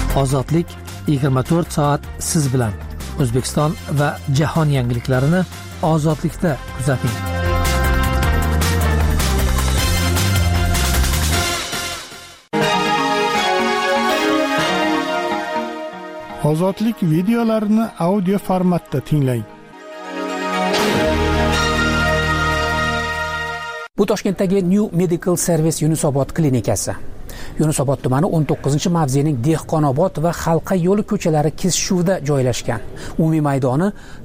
Ozodlik 24 soat siz bilan. O'zbekiston va jahon yangiliklarini ozodlikda kuzating. Ozodlik videolarini audio formatda tinglang. Bu Toshkentdagi New Medical Service Yunusobod klinikasi. Yunusobod tumani 19-mavzening Dehqonobod va Xalqa yo'li ko'chalari kesishuvida joylashgan. Umumiy maydoni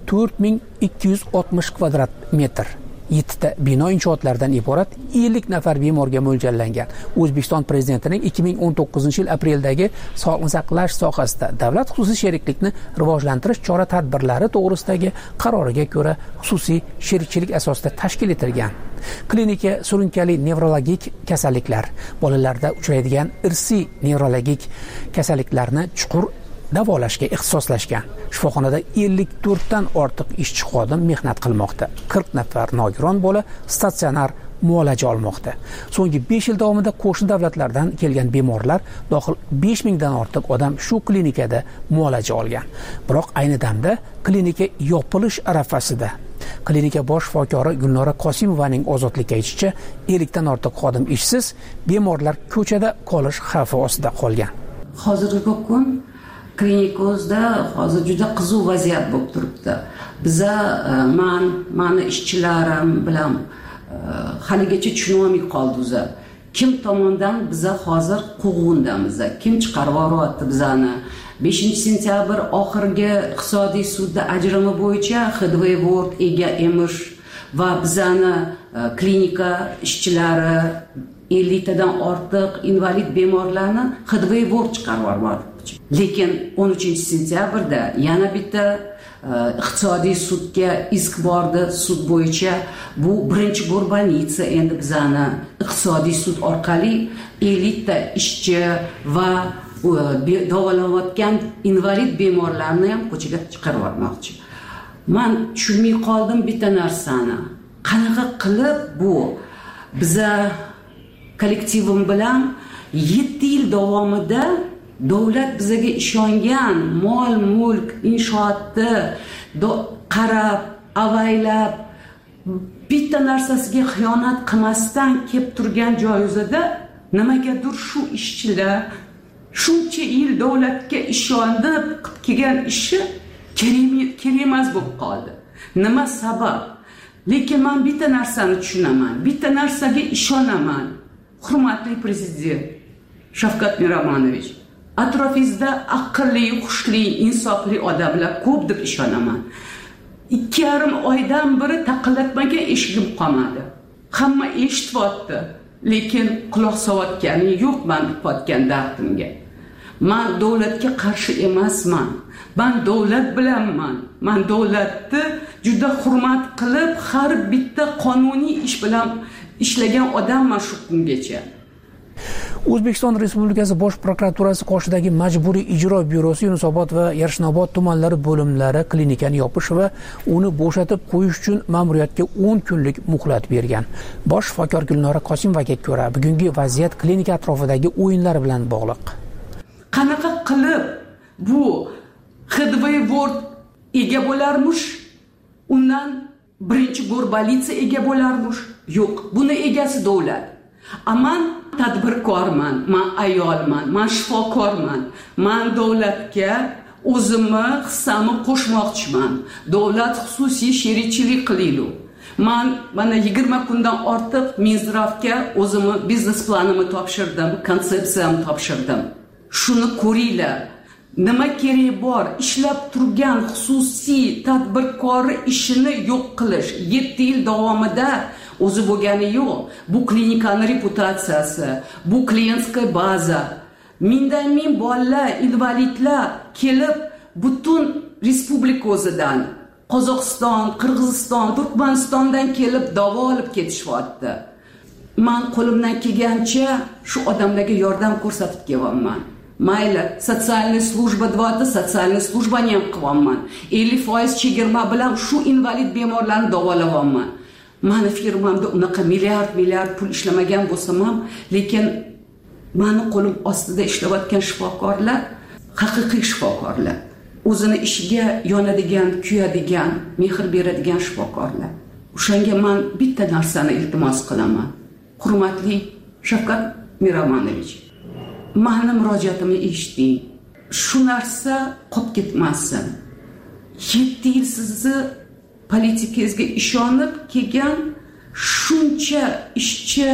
4260 kvadrat metr. 7 ta bino inshootlaridan iborat 50 nafar bemorga mo'ljallangan. O'zbekiston prezidentining 2019-yil apreldagi sog'liqni saqlash sohasida davlat xususiy sheriklikni rivojlantirish chora-tadbirlari to'g'risidagi qaroriga ko'ra xususiy sherikchilik asosida tashkil etilgan. Klinika surunkali nevrologik kasalliklar, bolalarda uchraydigan irsiy nevrologik kasalliklarni chuqur davolashga ixtisoslashgan. Shifoxonada 54 dan ortiq ishchi xodim mehnat qilmoqda. 40 nafar nogiron bola statsionar muolaja olmoqda. So'nggi 5 yil davomida qo'shni davlatlardan kelgan bemorlar dohil 5000 dan ortiq odam shu klinikada muolaja olgan. Biroq ayni damda klinika yopilish arafasida. Klinika bosh shifokori Gulnora Qosimovaning ozodlikka aytishicha, 50 dan ortiq xodim ishsiz, bemorlar ko'chada qolish xavfi ostida qolgan. Hozirgi kun klinikimizda hozir juda qiziq vaziyat bo'lib turibdi. Biza mani ishchilarim bilan haligacha tushunolmay qoldik. Kim tomonidan biza hozir quvg'indamiz? Kim chiqarib yuryapti bizani? 5-sentyabr oxirgi iqtisodiy sudda ajrimi bo'yicha Xidvoyvord ega emish va bizani klinika ishchilari 50 tadan ortiq invalid bemorlarni Xidvoyvord chiqarib yuryapti. Lekin 13-sentyabrda yana bitta iqtisodiy sudga isk bordi. Sud bo'yicha bu birinchi bo'lbanitsa endi bizani iqtisodiy sud orqali 50 ta ishchi va davolanayotgan invalid bemorlarni ham ko'chaga chiqarib yubormoqchi. Men tushunmay qoldim bitta narsani. Qanaqa qilib bu biza kollektivim bilan 7 yil davomida davlat bizaga ishongan mol-mulk inshootni qarab, avaylab bitta narsasiga xiyonat qilmasdan kelib turgan joyida nimagadir shu ishchilar shuncha yil davlatga ishonib kelgan ishi kerak emas bo'lib qoldi. Nima sabab? Lekin men bitta narsani tushunaman, bitta narsaga ishonaman. Hurmatli prezident Shavkat Miromonovich, atrofingizda aqlli, xushli, insofli odamlar ko'p deb ishonaman. 2,5 oydan beri taqillatmagan eshigim qolmadi. Hamma eshityapti, lekin quloq solotgani yo'q men aytayotgan dardimga. Men davlatga qarshi emasman. Men davlat bilanman. Men davlatni juda hurmat qilib, har bitta qonuniy ish bilan ishlagan odamman shu kungacha. O'zbekiston Respublikasi Bosh prokuraturasi qoshidagi Majburiy ijro byurosi Yunusobod va Yashnobod tumanlari bo'limlari klinikani yopish va uni bo'shatib qo'yish uchun ma'muriyatga 10 kunlik muhlat bergan. Bosh shifokor Gulnora Qosimovaga ko'ra, bugungi vaziyat klinika atrofidagi o'yinlar bilan bog'liq. Qanaqa qilib bu Xidvoyvord ega bo'larmish? Undan birinchi bo'lbanitsa ega bo'larmish? Yo'q, buni egasi davlat. Aman tadbirkorman, men ayolman, men shifokorman. Men davlatga o'zimni hissamni qo'shmoqchiman. Davlat xususiy sherikchilik qilaylik. Men mana 20 kundan ortiq Minzdravga o'zimni biznes planimni topshirdim, konsepsiyamni topshirdim. Shuni ko'ringlar. Nima kerak bor? Ishlab turgan xususiy tadbirkori ishini yo'q qilish 7 yil davomida o'zi bo'lgani yo'q. Bu klinikani reputatsiyasi, bu klientskaya baza. Mindan min bolalar, invalidlar kelib butun respublika o'zidan, Qozog'iston, Qirg'iziston, Turkmanistondan kelib davo olib ketishyapti. Men qo'limdan kelgancha shu odamlarga yordam ko'rsatib kelyapman. Mayli, sotsialniy slujba 2 sotsialniy slujbani ham qilyapman. 50% chegirma bilan shu invalid bemorlarni davolayapman. Mani firmamda unaqa milliard pul ishlamagan bo'lsam ham, lekin mani qo'lim ostida ishlayotgan shifokorlar haqiqiy shifokorlar, o'zini ishiga yonadigan, kuyadigan, mehr beradigan shifokorlar. O'shanga men bitta narsani iltimos qilaman. Hurmatli Shavkat Miromonovich, meni murojaatimni eshiting. Shu narsa qolib ketmasin. 7 yil sizni politikangizga ishonib kelgan shuncha ishchi,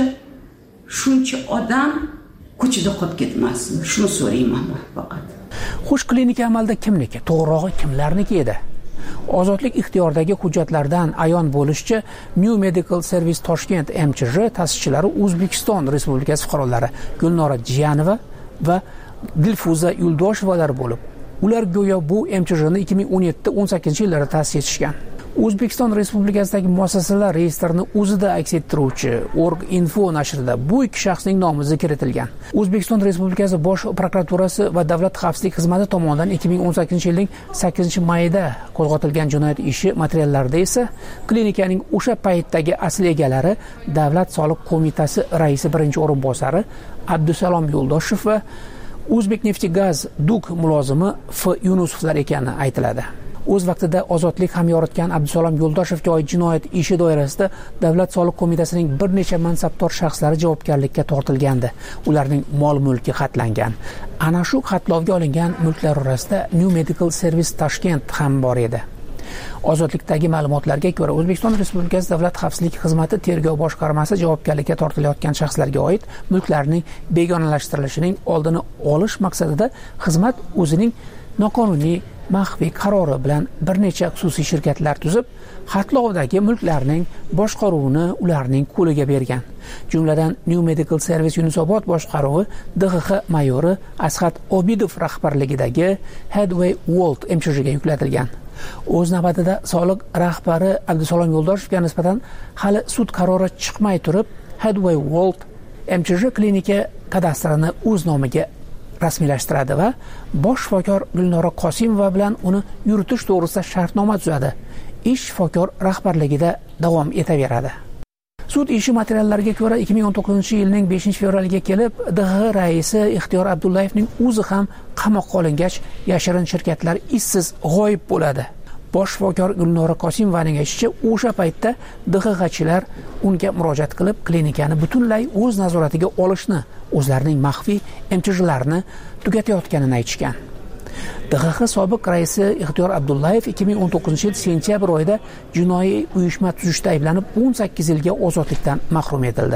shuncha odam ko'chada qolib ketmasin. Shuni so'rayman faqat. Xush, klinika amalda kimniki? To'g'rirog'i kimlarniki edi? Ozodlik ixtiyoridagi hujjatlardan ayon bo'lishicha, New Medical Service Toshkent MChJ ta'sischilari O'zbekiston Respublikasi fuqarolari Gulnora Jiyanova va Dilfuza Yuldoshevalar bo'lib, ular go'yo bu MChJni 2017-18 yillarda ta'sis etishgan. O'zbekiston Respublikasidagi muassasalar reyestrini o'zida aks ettiruvchi Org.info nashrida bu ikki shaxsning nomi zikr etilgan. O'zbekiston Respublikasi Bosh prokuraturasi va Davlat xavfsizlik xizmati tomonidan 2018-yilning 8-mayida qo'zg'atilgan jinoyat ishi materiallarida esa klinikaning o'sha paytdagi asl egalari Davlat soliq qo'mitasi raisi birinchi o'rinbosari Abdusalom Yo'ldoshev va O'zbekneftgaz Duk mulozimi F. Yunusovlar ekani aytiladi. O'z vaqtida ozodlik ham yoritgan Abdusalom Yo'ldoshevga oid jinoyat ishi doirasida Davlat soliq qo'mitasining bir necha mansabdor shaxslari javobgarlikka tortilgandi. Ularning mol-mulki xatlangan. Ana shu xatlovga olingan mulklar orasida New Medical Service Toshkent ham bor edi. Ozodlikdagi ma'lumotlarga ko'ra, O'zbekiston Respublikasi Davlat xavfsizlik xizmati tergov boshqarmasi javobgarlikka tortilayotgan shaxslarga oid mulklarning begonalashtirishining oldini olish maqsadida xizmat o'zining noqonuniy maxfiy qarori bilan bir necha xususiy shirkatlar tuzib, xatlovdagi mulklarning boshqaruvini ularning qo'liga bergan. Jumladan New Medical Service Yunusobod boshqaruvi DXX mayori Asqat Obidov rahbarligidagi Headway World MChJga yuklatilgan. O'z navbatida soliq rahbari Abdusalom Yo'ldoshevga nisbatan hali sud qarori chiqmay turib, Headway World MChJ klinika kadastrini o'z nomiga rasmiylashtiradi va bosh shifokor Gulnora Qosimova bilan uni yuritish to'g'risida shartnoma tuzadi. Ish shifokor rahbarligida davom etaveradi. Sud ishi materiallariga ko'ra 2019-yilning 5-fevraliga kelib, DXX raisi Ixtiyor Abdullayevning o'zi ham qamoqqa olingach, yashirin shirkatlar izsiz g'oyib bo'ladi. Bosh shifokor Gulnora Qosimovaning aytishicha, o'sha paytda DXXchilar unga murojaat qilib, klinikani butunlay o'z nazoratiga olishni, o'zlarining maxfiy MChJlarini tugatayotganini aytishgan. DXX sobiq raisi Ixtiyor Abdullayev 2019-yil sentyabr oyida jinoiy uyushma tuzishda ayblanib 18 yilga ozodlikdan mahrum etildi.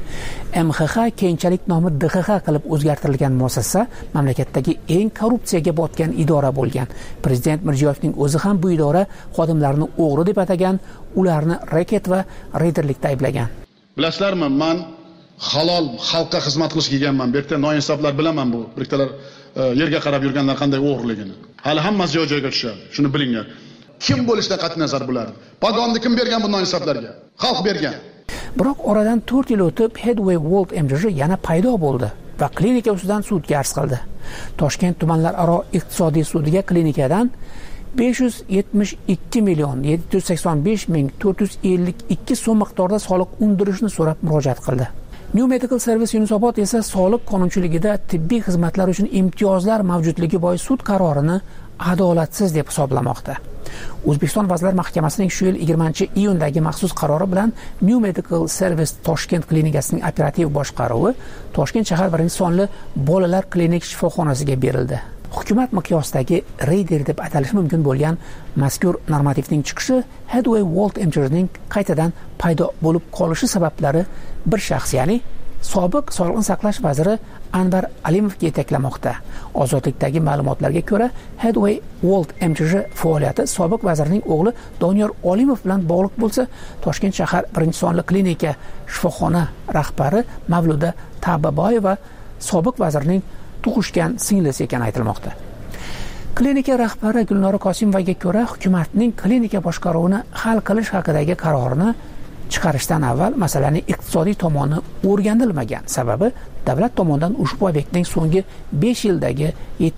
MXX keyinchalik nomi DXX qilib o'zgartirilgan muassasa mamlakatdagi eng korrupsiyaga botgan idora bo'lgan. Prezident Mirziyoyevning o'zi ham bu idora xodimlarini o'g'ri deb atagan, ularni raket va reyderlikda ayblagan. Bilasizlarmi, men halol xalqqa xizmat qilishga kelganman. Bu yerda noinsoflar bilaman bu. Biriktalar yerga qarab yurganlar qanday o'g'irligini. Hali hammasi joy-joyiga tushadi. Shuni bilinglar. Kim bo'lishidan qat'iy nazar bular. Pagonni kim bergan bu noinsoflarga? Xalq bergan. Biroq oradan 4 yil o'tib Headway World MChJ yana paydo bo'ldi va klinika ustidan sudga arz qildi. Toshkent tumanlararo iqtisodiy sudiga klinikadan 572 million 785 ming 452 so'm miqdorida soliq undirishni so'rab murojaat qildi. New Medical Service Yunusobod esa soliq qonunchiligida tibbiy xizmatlar uchun imtiyozlar mavjudligi bois sud qarorini adolatsiz deb hisoblamoqda. O'zbekiston Vazirlar Mahkamasining shu yil 20-iyundagi maxsus qarori bilan New Medical Service Toshkent klinikasining operativ boshqaruvi Toshkent shahar 1-sonli bolalar klinik shifoxonasiga berildi. Hukumat miqyosidagi reyder deb atalishi mumkin bo'lgan mazkur normativning chiqishi Headway World MChJning qaytadan paydo bo'lib qolishi sabablari bir shaxs, ya'ni sobiq Sog'liqni saqlash vaziri Anvar Alimovga yetaklamoqda. Ozodlikdagi ma'lumotlarga ko'ra, Headway World MChJ faoliyati sobiq vazirning o'g'li Doniyor Olimov bilan bog'liq bo'lsa, Toshkent shahar 1-sonli klinika shifoxona rahbari Mavluda Tababoyeva sobiq vazirning tug'ishgan singlisi ekani aytilmoqda. Klinika rahbari Gulnora Qosimovaga ko'ra, hukumatning klinika boshqaruvini hal qilish haqidagi qarorini chiqarishdan avval masalaning iqtisodiy tomoni o'rganilmagan. Sababi davlat tomonidan ushbu obyektning so'nggi 5 yildagi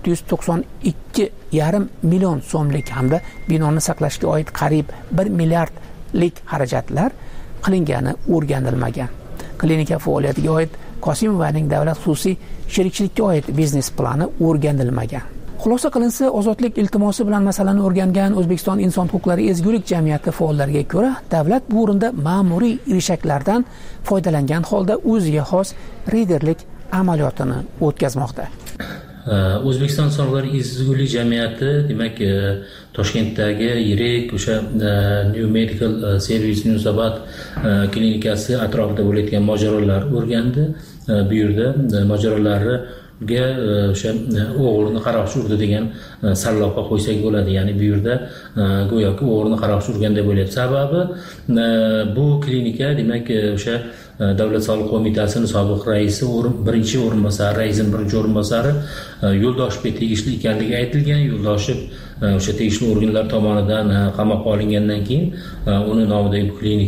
792,5 million so'mlik hamda binoni saqlashga oid qariyb 1 milliardlik xarajatlar qilingani o'rganilmagan. Klinika faoliyatiga oid Qosimovaning davlat xususiy sherikchilikka oid biznes plani o'rganilmagan. Xulosa qilinsa, ozodlik iltimosi bilan masalani o'rgangan O'zbekiston inson huquqlari ezgulik jamiyati faollariga ko'ra, davlat bu o'rinda ma'muriy irishaklardan foydalangan holda o'ziga xos reyderlik amaliyotini o'tkazmoqda. O'zbekiston inson huquqlari ezgulik jamiyati, demak, Toshkentdagi yirik o'sha New Medical Service Yunusobod klinikasi atrofida bo'layotgan mojarolar o'rgandi. Bu yerda mojarolarga o'sha o'g'rini qaroqchi urdi degan salloqa qo'ysak bo'ladi. Ya'ni bu yerda go'yoki o'g'rini qaroqchi urganda bo'lyapti. Sababi bu klinika, demak, o'sha Davlat soliq qo'mitasining sobiq raisi, birinchi o'rinbosari, raisning birinchi o'rinbosari Yo'ldoshevga tegishli ekanligi aytilgan. Yo'ldoshev o'sha tegishli organlar tomonidan qamoqqa olingandan keyin uni nomidagi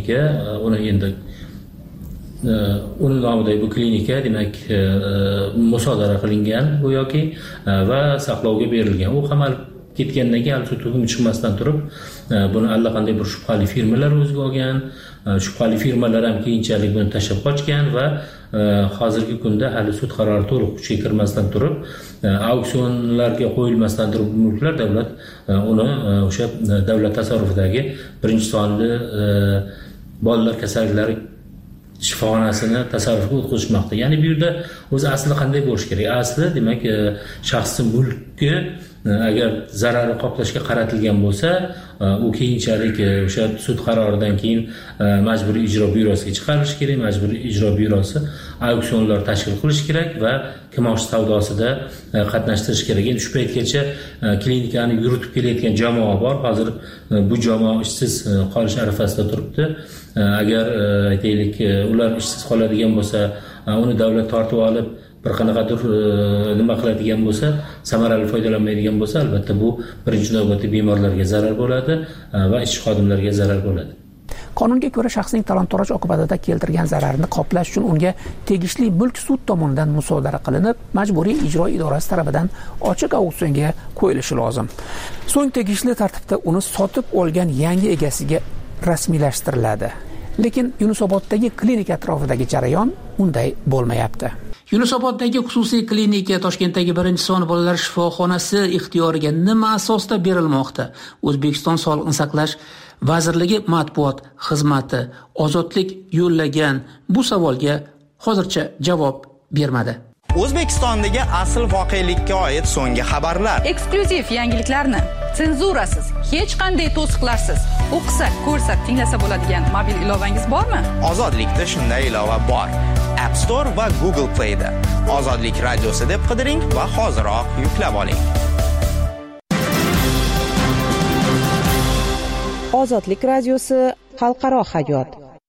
bu klinika demak musodara qilingan go'yoki va saqlovga berilgan. U qamalib ketgandan keyin sud hukmi chiqmasdan turib buni allaqanday bir shubhali firmalar o'ziga olgan. Shubhali firmalar ham keyinchalik buni tashlab qochgan va hozirgi kunda hali sud qarori to'liq kuchga kirmasdan turib, auksionlarga qo'yilmasdan turib mulklar davlat uni o'sha davlat tasarrufidagi birinchi sonli bolalar kasalliklari shifoxonasini tasarrufga o'tkazishmoqda. Ya'ni bu yerda o'zi asli qanday bo'lishi kerak? Asli, demak, shaxsiy mulkka agar zararni qoplashga qaratilgan bo'lsa, u keyinchalik o'sha sud qaroridan keyin majburiy ijro byurosiga chiqarilishi kerak. Majburiy ijro byurosi auksionlar tashkil qilish kerak va kimosh savdosida qatnashtirish kerak. Endi shu paytgacha klinikani yuritib kelayotgan jamoa bor. Hozir bu jamoa ishsiz qolish arafasida turibdi. Agar aytaylik ular ishsiz qoladigan bo'lsa, uni davlat tortib olib bir qanaqadir nima qiladigan bo'lsa, samarali foydalanmaydigan bo'lsa, albatta bu birinchi navbatda bemorlarga zarar bo'ladi va ishchi xodimlarga zarar bo'ladi. Qonunga ko'ra shaxsning talon-toroj oqibatida keltirgan zararni qoplash uchun unga tegishli mulk sud tomonidan musodara qilinib, majburiy ijro idorasi tomonidan ochiq auksionga qo'yilishi lozim. So'ng tegishli tartibda uni sotib olgan yangi egasiga rasmiylashtiriladi. Lekin Yunusoboddagi klinika atrofidagi jarayon unday bo'lmayapti. Yunusoboddagi xususiy klinika Toshkentdagi birinchi son bolalar shifoxonasi ixtiyoriga nima asosda berilmoqda? O'zbekiston Sog'liqni saqlash vazirligi matbuot xizmati ozodlik yo'llagan bu savolga hozircha javob bermadi. O'zbekistondagi asl voqelikka oid so'nggi xabarlar, eksklyuziv yangiliklarni senzurasiz, hech qanday to'siqlarsiz o'qisa, ko'rsa, tinglasa bo'ladigan mobil ilovangiz bormi? Ozodlikda shunday ilova bor. App Store va Google Play da Ozodlik radiosi deb qidiring va hoziroq yuklab oling. Ozodlik radiosi xalqaro hayot.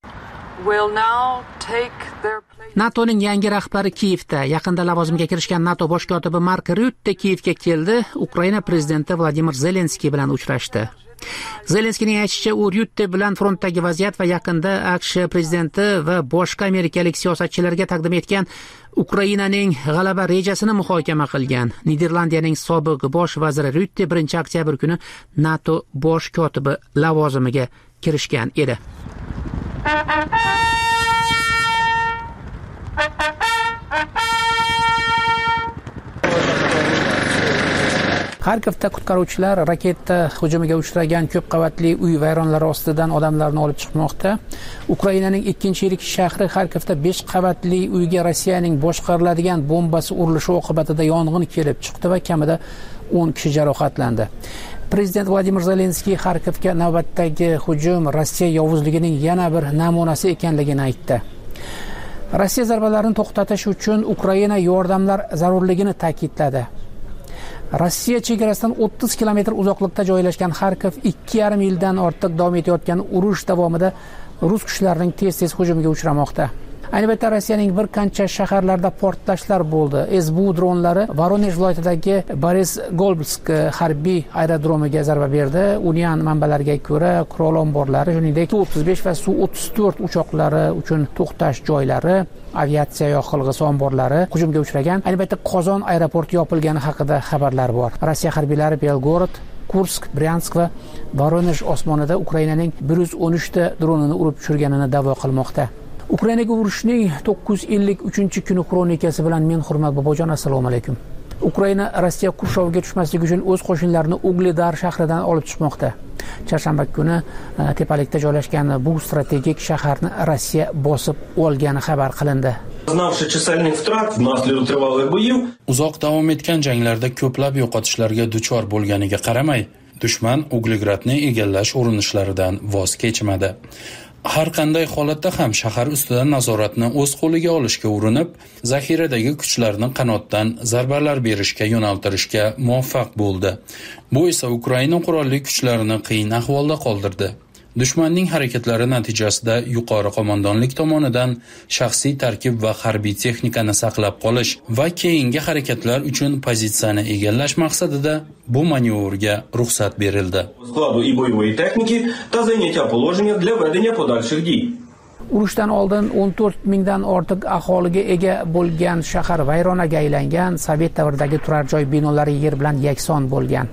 NATOning yangi rahbari Kiyevda. Yaqinda lavozimga kirishgan NATO bosh kotibi Mark Rutte Kiyevga keldi. Ukraina prezidenti Vladimir Zelenskiy bilan uchrashdi. Zelenskiyning aytishicha, u Rutte bilan frontdagi vaziyat va yaqinda AQSh prezidenti va boshqa amerikalik siyosatchilarga taqdim etgan Ukrainaning g'alaba rejasini muhokama qilgan. Niderlandiyaning sobiq bosh vaziri Rutte 1-oktyabr kuni NATO bosh kotibi lavozimiga kirishgan edi. Xarkovda qutqaruvchilar raketa hujumiga uchragan ko'p qavatli uy vayronlari ostidan odamlarni olib chiqmoqda. Ukrainaning ikkinchi yirik shahri Xarkovda 5 qavatli uyga Rossiyaning boshqariladigan bombasi urilishi oqibatida yong'in kelib chiqdi va kamida 10 kishi jarohatlandi. Prezident Vladimir Zelenskiy Xarkovga navbatdagi hujum Rossiya yovuzligining yana bir namunasi ekanligini aytdi. Rossiya zarbalarini to'xtatish uchun Ukraina yordamlar zarurligini ta'kidladi. Rossiya chegarasidan 30 kilometr uzoqlikda joylashgan Xarkov 2,5 yildan ortiq davom etayotgan urush davomida rus kuchlarining tez hujumiga uchramoqda. Ayni paytda Rossiyaning bir qancha shaharlarda portlashlar bo'ldi. SBU dronlari Voronej viloyatidagi Boris-Golubsk harbiy aerodromiga zarba berdi. Union manbalariga ko'ra, qurol omborlari, shuningdek Su-35 va Su-34 uchoqlari uchun to'xtash joylari, aviatsiya yoqilg'isi omborlari hujumga uchragan. Ayni paytda Qozon aeroporti yopilgani haqida xabarlar bor. Rossiya harbiylari Belgorod, Kursk, Bryansk va Voronej osmonida Ukrainaning 113 ta dronini urib tushirganini da'vo qilmoqda. Ukrainaga urushning 953-kuni kronikasi bilan men Hurmat Bobojon, assalomu alaykum. Ukraina Rossiya qurshoviga tushmaslik uchun o'z qo'shinlarini Ugledar shahridan olib chiqmoqda. Chorshanba kuni tepalikda joylashgan bu strategik shaharni Rossiya bosib olgani xabar qilindi. Uzoq davom etgan janglarda ko'plab yo'qotishlarga duchor bo'lganiga qaramay, dushman Ugledni egallash urinishlaridan voz kechmadi. Har qanday holatda ham shahar ustidan nazoratni o'z qo'liga olishga urinib, zaxiradagi kuchlarni qanotdan zarbalar berishga yo'naltirishga muvaffaq bo'ldi. Bu esa Ukraina qurolli kuchlarini qiyin ahvolda qoldirdi. Dushmanning harakatlari natijasida yuqori qo'mondonlik tomonidan shaxsiy tarkib va harbiy texnikani saqlab qolish va keyingi harakatlar uchun pozitsiyani egallash maqsadida bu manyovrga ruxsat berildi. Urushdan oldin 14 mingdan ortiq aholiga ega bo'lgan shahar vayronaga aylangan, Sovet davridagi turar joy binolari yer bilan yakson bo'lgan.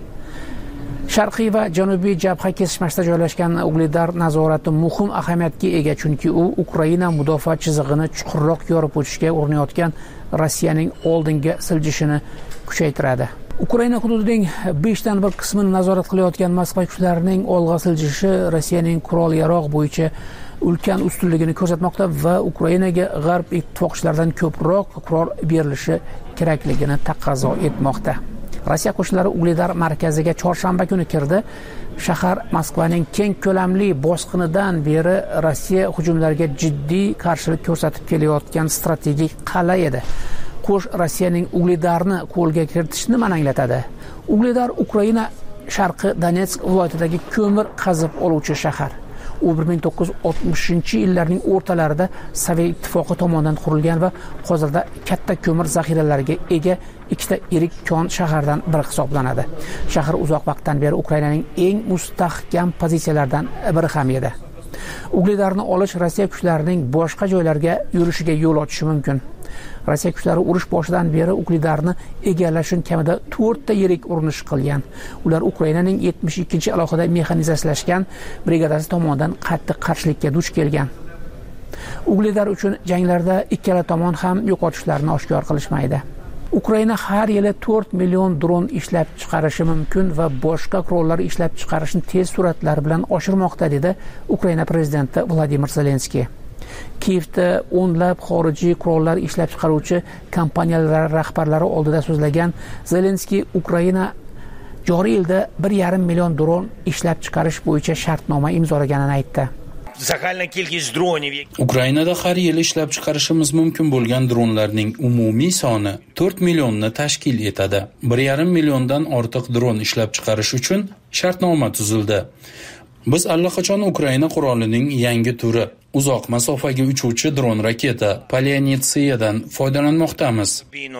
Sharqiy va janubiy jabha kesishmasida joylashgan Ugledar nazorati muhim ahamiyatga ega, chunki u Ukraina mudofaa chizig'ini chuqurroq yorib o'tishga urinayotgan Rossiyaning oldinga siljishini kuchaytiradi. Ukraina hududining 5dan 1 qismini nazorat qilayotgan Moskva kuchlarining olg'a siljishi Rossiyaning qurol-yarog' bo'yicha ulkan ustunligini ko'rsatmoqda va Ukrainaga g'arb ittifoqchilaridan ko'proq qurol berilishi kerakligini taqozo etmoqda. Rossiya qo'shinlari Ugledar markaziga chorshanba kuni kirdi. Shahar Moskvaning keng ko'lamli bosqinidan beri Rossiya hujumlariga jiddiy qarshilik ko'rsatib kelayotgan strategik qal'a edi. Qo'sh Rossiyaning Ugledarni qo'lga kiritishni nima anglatadi? Ugledar Ukraina sharqi Donetsk viloyatidagi ko'mir qazib oluvchi shahar. U 1960-yillarning o'rtalarida Sovet ittifoqi tomonidan qurilgan va hozirda katta ko'mir zaxiralariga ega ikkita yirik kon shahardan biri hisoblanadi. Shahar uzoq vaqtdan beri Ukrainaning eng mustahkam pozitsiyalaridan biri ham edi. Ugledarni olish Rossiya kuchlarining boshqa joylarga yurishiga yo'l ochishi mumkin. Rossiya kuchlari urush boshidan beri Ugledarni egallash uchun kamida 4 ta yirik urinish qilgan. Ular Ukrainaning 72-chi alohida mexanizatsiyalashgan brigadasi tomonidan qattiq qarshilikka duch kelgan. Ugledar uchun janglarda ikkala tomon ham yo'qotishlarni oshkor qilishmaydi. Ukraina har yili 4 million dron ishlab chiqarishi mumkin va boshqa qurollar ishlab chiqarishni tez sur'atlar bilan oshirmoqda, dedi Ukraina prezidenti Vladimir Zelenskiy. Kiyevda o'nlab xorijiy qurollar ishlab chiqaruvchi kompaniyalar rahbarlari oldida so'zlagan Zelenskiy Ukraina joriy yilda 1,5 million dron ishlab chiqarish bo'yicha shartnoma imzolaganini aytdi. Ukrainada har yili ishlab chiqarishimiz mumkin bo'lgan dronlarning umumiy soni 4 millionni tashkil etadi. 1,5 milliondan ortiq dron ishlab chiqarish uchun shartnoma tuzildi. Biz allaqachon Ukraina qurolining yangi turi, uzoq masofaga uchuvchi dron raketa Polyanitsadan foydalanmoqdamiz.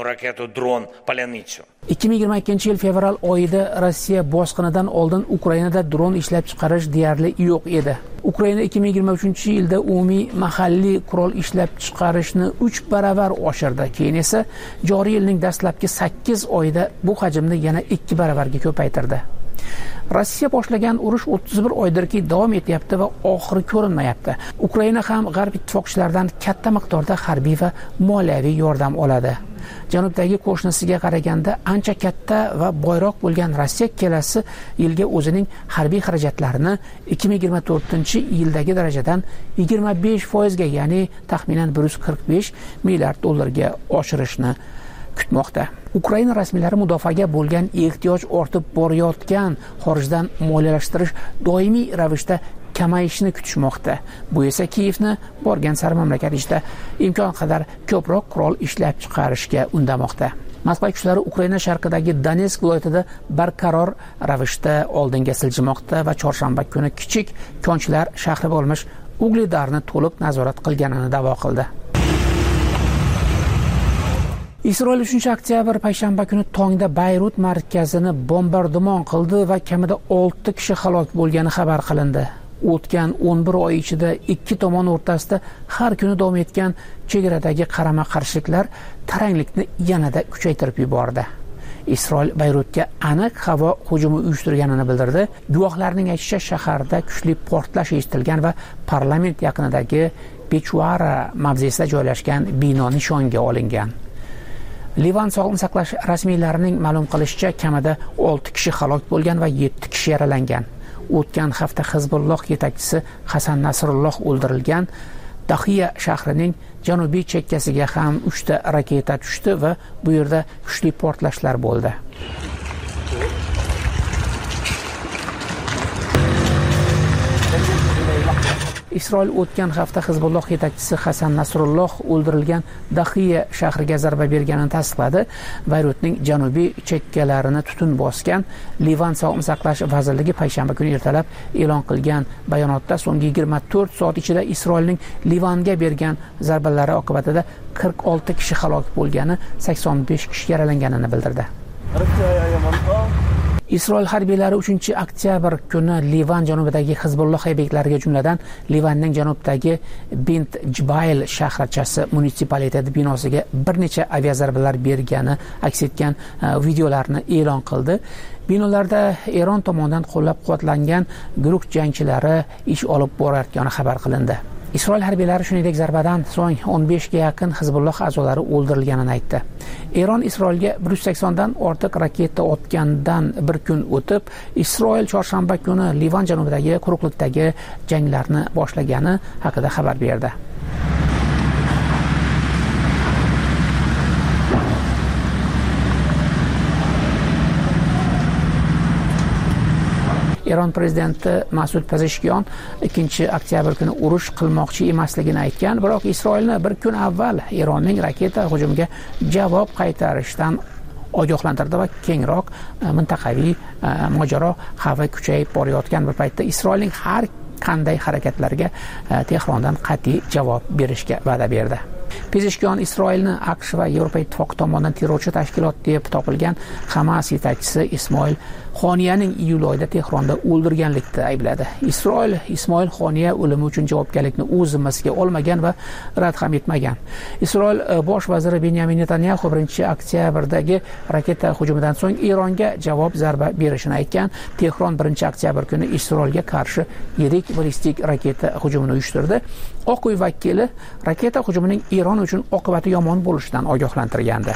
2022-yil fevral oyida Rossiya bosqinidan oldin Ukrainada dron ishlab chiqarish deyarli yo'q edi. Ukraina 2023-yilda umumiy mahalliy qurol ishlab chiqarishni 3 baravar oshirdi. Keyin esa joriy yilning dastlabki 8 oyida bu hajmni yana 2 baravarga ko'paytirdi. Rossiya boshlagan urush 31 oydirki davom etyapti va oxiri ko'rinmayapti. Ukraina ham g'arb ittifoqchilaridan katta miqdorda harbiy va moliyaviy yordam oladi. Janubdagi qo'shnisiga qaraganda ancha katta va boyroq bo'lgan Rossiya kelasi yilga o'zining harbiy xarajatlarini 2024-yildagi darajadan 25% ga, ya'ni taxminan 145 milliard dollarga oshirishni kutmoqda. Ukraina rasmiylari mudofaaga bo'lgan ehtiyoj ortib borayotgan xorijdan moliyalashtirish doimiy ravishda kamayishini kutishmoqda. Bu esa Kiyevni borgan sari mamlakat ichida imkon qadar ko'proq qurol ishlab chiqarishga undamoqda. Moskva kuchlari Ukraina sharqidagi Donetsk viloyatida barqaror ravishda oldinga siljimoqda va chorshanba kuni kichik konchilar shahri bo'lmish Ugledarni to'liq nazorat qilganini da'vo qildi. Isroil 3-oktyabr payshanba kuni tongda Bayrut markazini bombardimon qildi va kamida 6 kishi halok bo'lgani xabar qilindi. O'tgan 11 oy ichida ikki tomon o'rtasida har kuni davom etgan chegaradagi qarama-qarshiliklar taranglikni yanada kuchaytirib yubordi. Isroil Bayrutga aniq havo hujumi uyushtirganini bildirdi. Guvohlarning aytishicha, shaharda kuchli portlash eshitilgan va parlament yaqinidagi Bechuara mavzesida joylashgan bino nishonga olingan. Livan sog'liqni saqlash rasmiylarining ma'lum qilishicha, kamida 6 kishi halok bo'lgan va 7 kishi yaralangan. O'tgan hafta Hizbulloh yetakchisi Hasan Nasrulloh o'ldirilgan. Dahiya shahrining janubiy chekkasiga ham 3 ta raketa tushdi va bu yerda kuchli portlashlar bo'ldi. Isroil o'tgan hafta Hizbulloh yetakchisi Hasan Nasrulloh o'ldirilgan Dahiya shahriga zarba berganini tasdiqladi. Bayrutning janubiy chekkalarini tutun bosgan. Livan sog'liqni saqlash vazirligi payshanba kuni ertalab e'lon qilgan bayonotda so'nggi 24 soat ichida Isroilning Livanga bergan zarbalari oqibatida 46 kishi halok bo'lgani, 85 kishi yaralanganini bildirdi. Isroil harbiylari 3-oktyabr kuni Livan janubidagi Hizbulloh ob'ektlariga, jumladan Livanning janubidagi Bint Jbayl shaharchasi munitsipaliteti binosiga bir necha aviazarbalar bergani aks etgan videolarni e'lon qildi. Binolarda Eron tomonidan qo'llab-quvvatlangan guruh jangchilari ish olib borayotgani xabar qilindi. Isroil harbiylari shuningdek zarbadan so'ng 15 ga yaqin Hizbulloh a'zolari o'ldirilganini aytdi. Eron Isroilga 180 dan ortiq raketa otgandan bir kun o'tib, Isroil chorshanba kuni Livan janubidagi quruqlikdagi janglarni boshlagani haqida xabar berdi. Eron prezidenti Masud Pezeshkian 2-oktyabr kuni urush qilmoqchi emasligini aytgan, biroq Isroilni bir kun avval Eronning raketa hujumiga javob qaytarishdan ogohlantirdi va kengroq mintaqaviy mojaro xavfi kuchayib borayotgan bir paytda Isroilning har qanday harakatlariga Tehrondan qat'iy javob berishga va'da berdi. Pezeshkian Isroilni AQSh va Yevropa Ittifoqi tomonidan terrorchi tashkilot deb topilgan Hamas yetakchisi Ismoil Xoniyaning iyul oyida Tehronda o'ldirganlikda aybladi. Isroil Ismoil Xoniya o'limi uchun javobgarlikni o'z zimmasiga olmagan va rad ham etmagan. Isroil bosh vaziri Benyamin Netanyahu 1-oktyabrdagi raketa hujumidan so'ng Eronga javob zarba berishini aytgan. Tehron 1-oktyabr kuni Isroilga qarshi yirik ballistik raketa hujumini uyushtirdi. Oq uy vakili raketa hujumining Eron uchun oqibati yomon bo'lishidan ogohlantirgandi.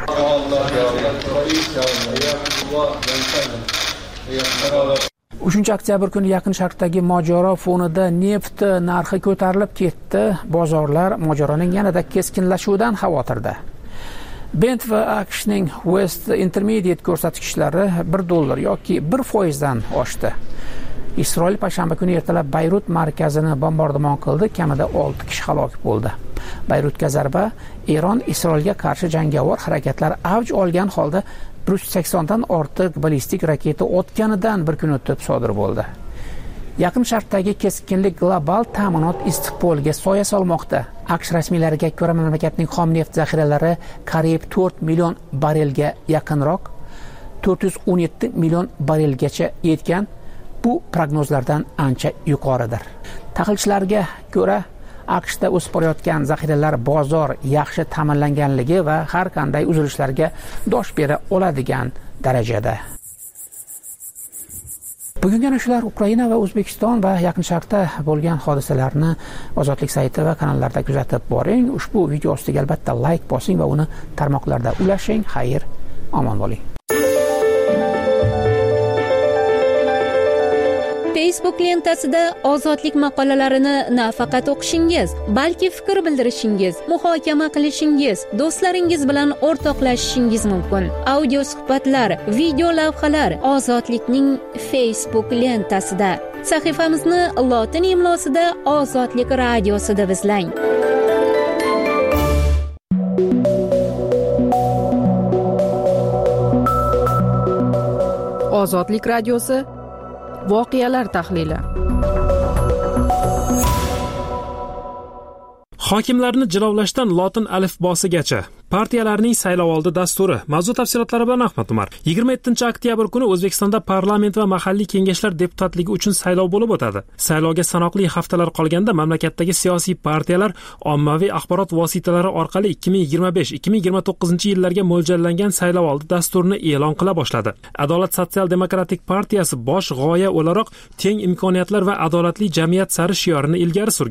3-oktyabr kuni Yaqin Sharqdagi mojaro fonida neft narxi ko'tarilib ketdi. Bozorlar mojaroning yanada keskinlashuvidan xavotirda. Brent va AQShning West Intermediate ko'rsatkichlari $1 yoki 1% dan oshdi. Isroil payshanba kuni ertalab Bayrut markazini bombardimon qildi, kamida 6 kishi halok bo'ldi. Bayrutga zarba Eron Isroilga qarshi jangovar harakatlar avj olgan holda 180 dan ortiq ballistik raketa otganidan bir kun o'tib sodir bo'ldi. Yaqin Sharqdagi keskinlik global ta'minot istiqboliga soya solmoqda. AQSh rasmiylariga ko'ra mamlakatning xom neft zaxiralari qariyb 4 million barelga yaqinroq 417 million barelgacha yetgan. Bu prognozlardan ancha yuqoridir. Tahlilchilarga ko'ra, AQShda o'sib borayotgan zaxiralar bozor yaxshi ta'minlanganligi va har qanday uzilishlarga dosh bera oladigan darajada. Bugungi shular Ukraina va O'zbekiston va Yaqin Sharqda bo'lgan hodisalarni Ozodlik sayti va kanallarda kuzatib boring. Ushbu video ostiga albatta like bosing va uni tarmoqlarda ulashing. Xayr, omon bo'ling. Facebook lentasida ozodlik maqolalarini nafaqat o'qishingiz, balki fikr bildirishingiz, muhokama qilishingiz, do'stlaringiz bilan o'rtoqlashishingiz mumkin. Audio suhbatlar, video lavhalar Ozodlikning Facebook lentasida. Sahifamizni lotin imlosida Ozodlik radiosi deb izlang. Ozodlik radiosi voqealar tahlili. Hokimlarni jilovlashdan lotin alifbosigacha partiyalarning saylovoldi dasturi. Mavzu tafsilotlari bilan Ahmad Umar. 27-oktyabr kuni O'zbekistonda parlament va mahalliy kengashlar deputatligi uchun saylov bo'lib o'tadi. Saylovga sanoqli haftalar qolganda mamlakatdagi siyosiy partiyalar ommaviy axborot vositalari orqali 2025-2029 yillarga mo'ljallangan saylovoldi dasturini e'lon qila boshladi. Adolat sotsial-demokratik partiyasi bosh g'oya o'laroq teng imkoniyatlar va adolatli jamiyat sari shiorini ilgari surgan.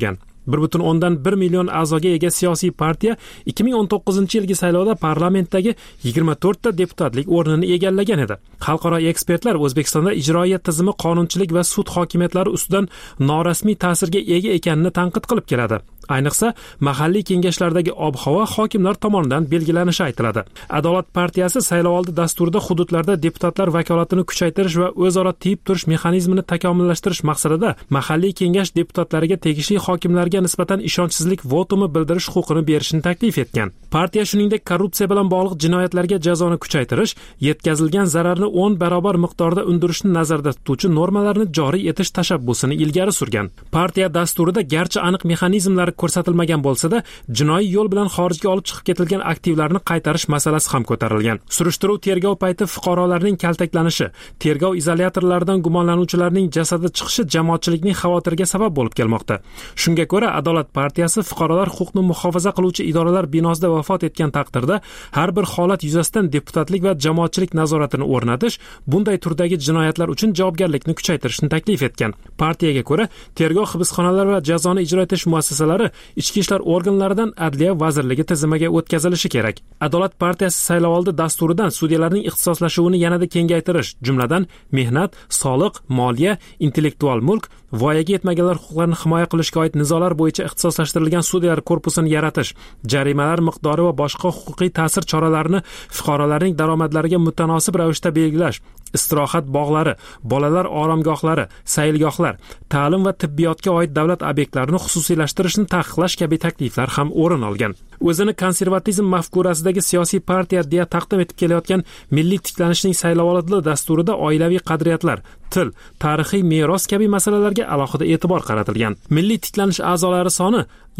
1,1 million a'zoga ega siyosiy partiya 2019-yilgi saylovda parlamentdagi 24 ta deputatlik o'rnini egallagan edi. Xalqaro ekspertlar O'zbekistonda ijroiya tizimi qonunchilik va sud hokimiyatlari ustidan norasmiy ta'sirga ega ekanini tanqid qilib keladi. Ayniqsa, mahalliy kengashlardagi ob-havo hokimlar tomonidan belgilanishi aytiladi. Adolat partiyasi saylovoldi dasturida hududlarda deputatlar vakolatini kuchaytirish va o'zaro tiyib turish mexanizmini takomillashtirish maqsadida mahalliy kengash deputatlariga tegishli hokimlarga nisbatan ishonchsizlik votumi bildirish huquqini berishni taklif etgan. Partiya shuningdek korrupsiya bilan bog'liq jinoyatlarga jazoni kuchaytirish, yetkazilgan zararni 10 barobar miqdorda undirishni nazarda tutuvchi normalarni joriy etish tashabbusini ilgari surgan. Partiya dasturida garchi aniq mexanizmlar ko'rsatilmagan bo'lsa-da, jinoiy yo'l bilan xorijga olib chiqib ketilgan aktivlarni qaytarish masalasi ham ko'tarilgan. Surishtiruv tergov payti fuqarolarning kaltaklanishi, tergov izolyatorlaridan gumonlanuvchilarning jasadi chiqishi jamoatchilikning xavotirga sabab bo'lib kelmoqda. Shunga ko'ra, Adolat partiyasi fuqarolar huquqni muhofaza qiluvchi idoralar binosida vafot etgan taqdirda har bir holat yuzasidan deputatlik va jamoatchilik nazoratini o'rnatish, bunday turdagi jinoyatlar uchun javobgarlikni kuchaytirishni taklif etgan. Partiyaga ko'ra, tergov hibsxonalari va jazoni ijro etish muassasalari ichki ishlar organlaridan Adliya vazirligi tizimiga o'tkazilishi kerak. Adolat partiyasi saylovoldi dasturidan sudyalarning ixtisoslashuvini yanada kengaytirish, jumladan mehnat, soliq, moliya, intellektual mulk, voyaga yetmaganlar huquqlarini himoya qilishga oid nizolar bo'yicha ixtisoslashtirilgan sudyalar korpusini yaratish, jarimalar miqdori va boshqa huquqiy ta'sir choralarini fuqarolarning daromadlariga mutanosib ravishda belgilash, istirohat bog'lari, bolalar oromgohlari, saylgohlar, ta'lim va tibbiyotga oid davlat obyektlarini xususiylashtirishni taqiqlash kabi takliflar ham o'rin olgan. O'zini konservatizm mafkurasidagi siyosiy partiya deya taqdim etib kelayotgan milliy tiklanishning saylovoldi dasturida oilaviy qadriyatlar, til, tarixiy meros kabi masalalarga alohida e'tibor qaratilgan. Milliy tiklanish a'zolari soni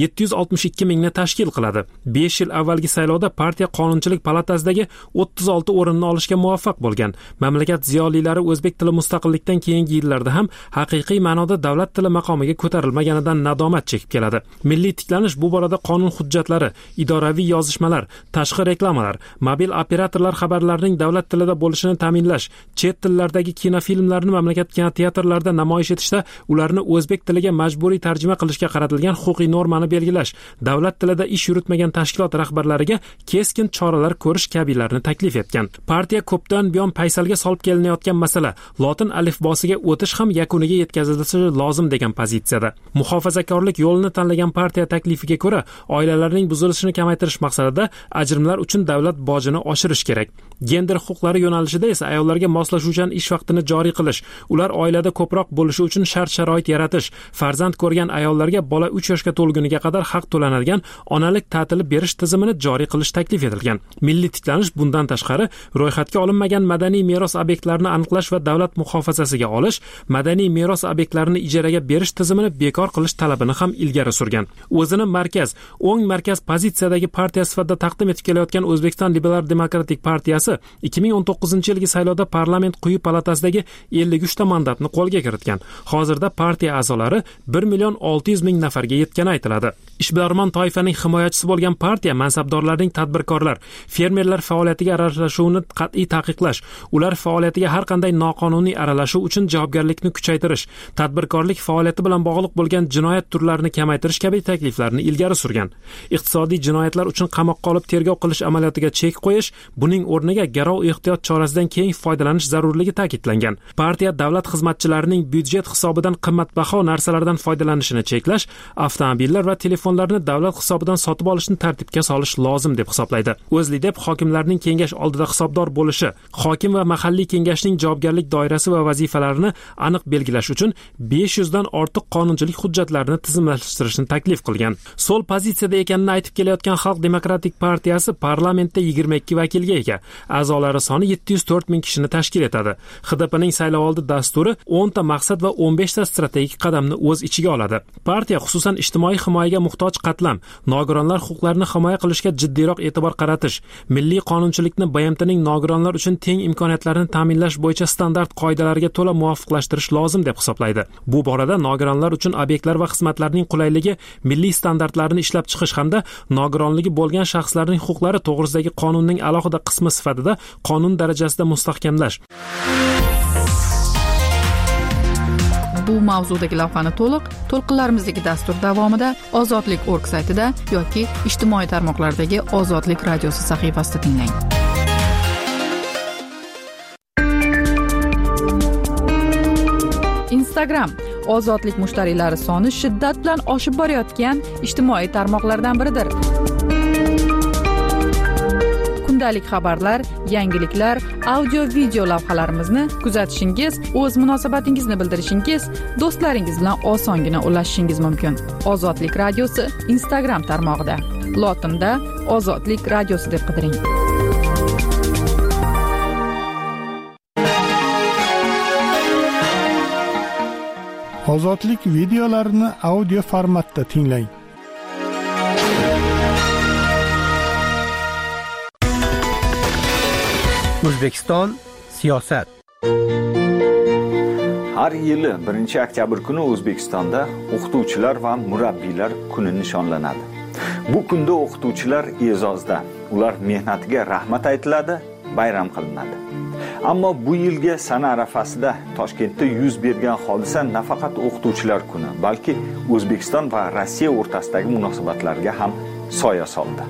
762 mingni tashkil qiladi. 5 yil avvalgi saylovda partiya Qonunchilik palatasidagi 36 o'rinni olishga muvaffaq bo'lgan. Mamlakat ziyolilari o'zbek tili mustaqillikdan keyingi yillarda ham haqiqiy ma'noda davlat tili maqomiga ko'tarilmaganidan nadomat chekib keladi. Milliy tiklanish bu borada qonun hujjatlari, idoraviy yozishmalar, tashqi reklamalar, mobil operatorlar xabarlarining davlat tilida bo'lishini ta'minlash, chet tillardagi kinofilmlarni mamlakat kinoteatrlarida namoyish etishda ularni o'zbek tiliga majburiy tarjima qilishga qaratilgan huquqiy normani belgilash, davlat tilida ish yuritmagan tashkilot rahbarlariga keskin choralar ko'rish kabilarni taklif etgan. Partiya ko'pdan buyon paysalga solib kelinayotgan masala lotin alifbosiga o'tish ham yakuniga yetkazilishi lozim degan pozitsiyada. Muhofazakorlik yo'lini tanlagan partiya taklifiga ko'ra, oilalarning buzilishini kamaytirish maqsadida ajrimlar uchun davlat bojini oshirish kerak. Gender huquqlari yo'nalishida esa ayollarga moslashuvchan ish vaqtini joriy qilish, ular oilada ko'proq bo'lishi uchun shart-sharoit yaratish, farzand ko'rgan ayollarga bola 3 yoshga to'lguniga qadar haq to'lanadigan onalik ta'tili berish tizimini joriy qilish taklif etilgan. Milliy tiklanish bundan tashqari ro'yxatga olinmagan madaniy meros obyektlarini aniqlash va davlat muhofazasiga olish, madaniy meros obyektlarini ijaraga berish tizimini bekor qilish talabini ham ilgari surgan. O'zini o'ng markaz pozitsiyadagi partiya sifatida taqdim etib kelayotgan O'zbekiston Liberal Demokratik partiyasi 2019-yilgi saylovda parlament quyi palatasidagi 53 ta mandatni qo'lga kiritgan. Hozirda partiya a'zolari 1,600,000 nafarga yetgani aytiladi. Ishbilarmon toifaning himoyachisi bo'lgan partiya mansabdorlarning tadbirkorlar, fermerlar faoliyatiga aralashuvini qat'iy taqiqlash, ular faoliyatiga har qanday noqonuniy aralashuv uchun javobgarlikni kuchaytirish, tadbirkorlik faoliyati bilan bog'liq bo'lgan jinoyat turlarini kamaytirish kabi takliflarni ilgari surgan. Iqtisodiy jinoyatlar uchun qamoqqa olib tergov qilish amaliyotiga chek qo'yish, buning o'rniga garov ehtiyot chorasidan keng foydalanish zarurligi ta'kidlangan. Partiya davlat xizmatchilarining byudjet hisobidan qimmatbaho narsalardan foydalanishini cheklash, avtomobillar va telefonlarni davlat hisobidan sotib olishni tartibga solish lozim deb hisoblaydi. O'zLidep hokimlarning kengash oldida hisobdor bo'lishi, hokim va mahalliy kengashning javobgarlik doirasi va vazifalarini aniq belgilash uchun 500 dan ortiq qonunchilik hujjatlarini tizimlashtirishni taklif qilgan. So'l pozitsiyada ekanini aytib kelayotgan Xalq demokratik partiyasi parlamentda 22 vakilga ega. A'zolari soni 704 ming kishini tashkil etadi. HDPning saylovoldi dasturi 10 ta maqsad va 15 ta strategik qadamni o'z ichiga oladi. Partiya xususan ijtimoiy himoyaga muhtoj qatlam, nogironlar huquqlarini himoya qilishga jiddiyroq e'tibor qaratish, milliy qonunchilikni BMTning nogironlar uchun teng imkoniyatlarni ta'minlash bo'yicha standart qoidalariga to'la muvofiqlashtirish lozim deb hisoblaydi. Bu borada nogironlar uchun obyektlar va xizmatlarning qulayligi, milliy standartlarini ishlab chiqish hamda nogironligi bo'lgan shaxslarning huquqlari to'g'risidagi qonunning alohida qismi sifatida qonun darajasida mustahkamlash. bu mavzudagi lavhani to'lqinlarimizdagi dastur davomida ozodlik.org saytida yoki ijtimoiy tarmoqlardagi Ozodlik radiosi sahifasida tinglang. Instagram ozodlik mushtariylari soni shiddat bilan oshib borayotgan ijtimoiy tarmoqlardan biridir. Kundalik xabarlar, yangiliklar, audio-video lavhalarimizni kuzatishingiz, o'z munosabatingizni bildirishingiz, do'stlaringiz bilan osongina ulashishingiz mumkin. Ozodlik radiosi Instagram tarmog'ida. Lotinda Ozodlik radiosi deb qidiring. Ozodlik videolarini audio formatda tinglang. O'zbekiston siyosat. Har yili 1-oktyabr kuni O'zbekistonda o'qituvchilar va murabbiylar kuni nishonlanadi. Bu kunda o'qituvchilar e'zozda, ular mehnatiga rahmat aytiladi, bayram qilinadi. Ammo bu yilgi sana arafasida Toshkentda yuz bergan hodisa nafaqat o'qituvchilar kuni, balki O'zbekiston va Rossiya o'rtasidagi munosabatlarga ham soya soldi.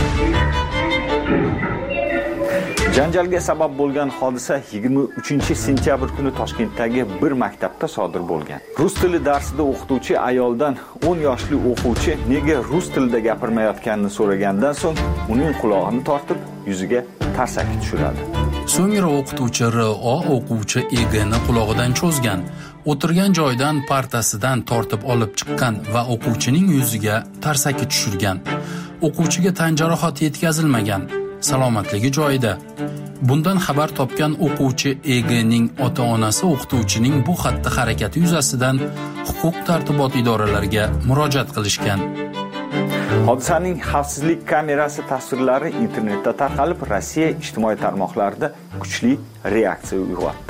Janjalga sabab bo'lgan hodisa 23-sentyabr kuni Toshkentdagi bir maktabda sodir bo'lgan. Rus tili darsida o'qituvchi ayoldan 10 yoshli o'quvchi nega rus tilida gapirmayotganini so'ragandan so'ng uning quloqini tortib, yuziga tarsaki tushiradi. So'ngra o'qituvchi R.O. o'quvchi E.G.ni qulog'idan cho'zgan, o'tirgan joydan partasidan tortib olib chiqqan va o'quvchining yuziga tarsaki tushirgan. O'quvchiga tan jarohati yetkazilmagan, salomatligi joyida. Bundan xabar topgan o'quvchi E.G.ning ota-onasi o'qituvchining bu xatti-harakati yuzasidan huquq tartibot idoralariga murojaat qilishgan. Hodisaning xavfsizlik kamerasi tasvirlari internetda tarqalib, Rossiya ijtimoiy tarmoqlarida kuchli reaksiya uyg'otdi.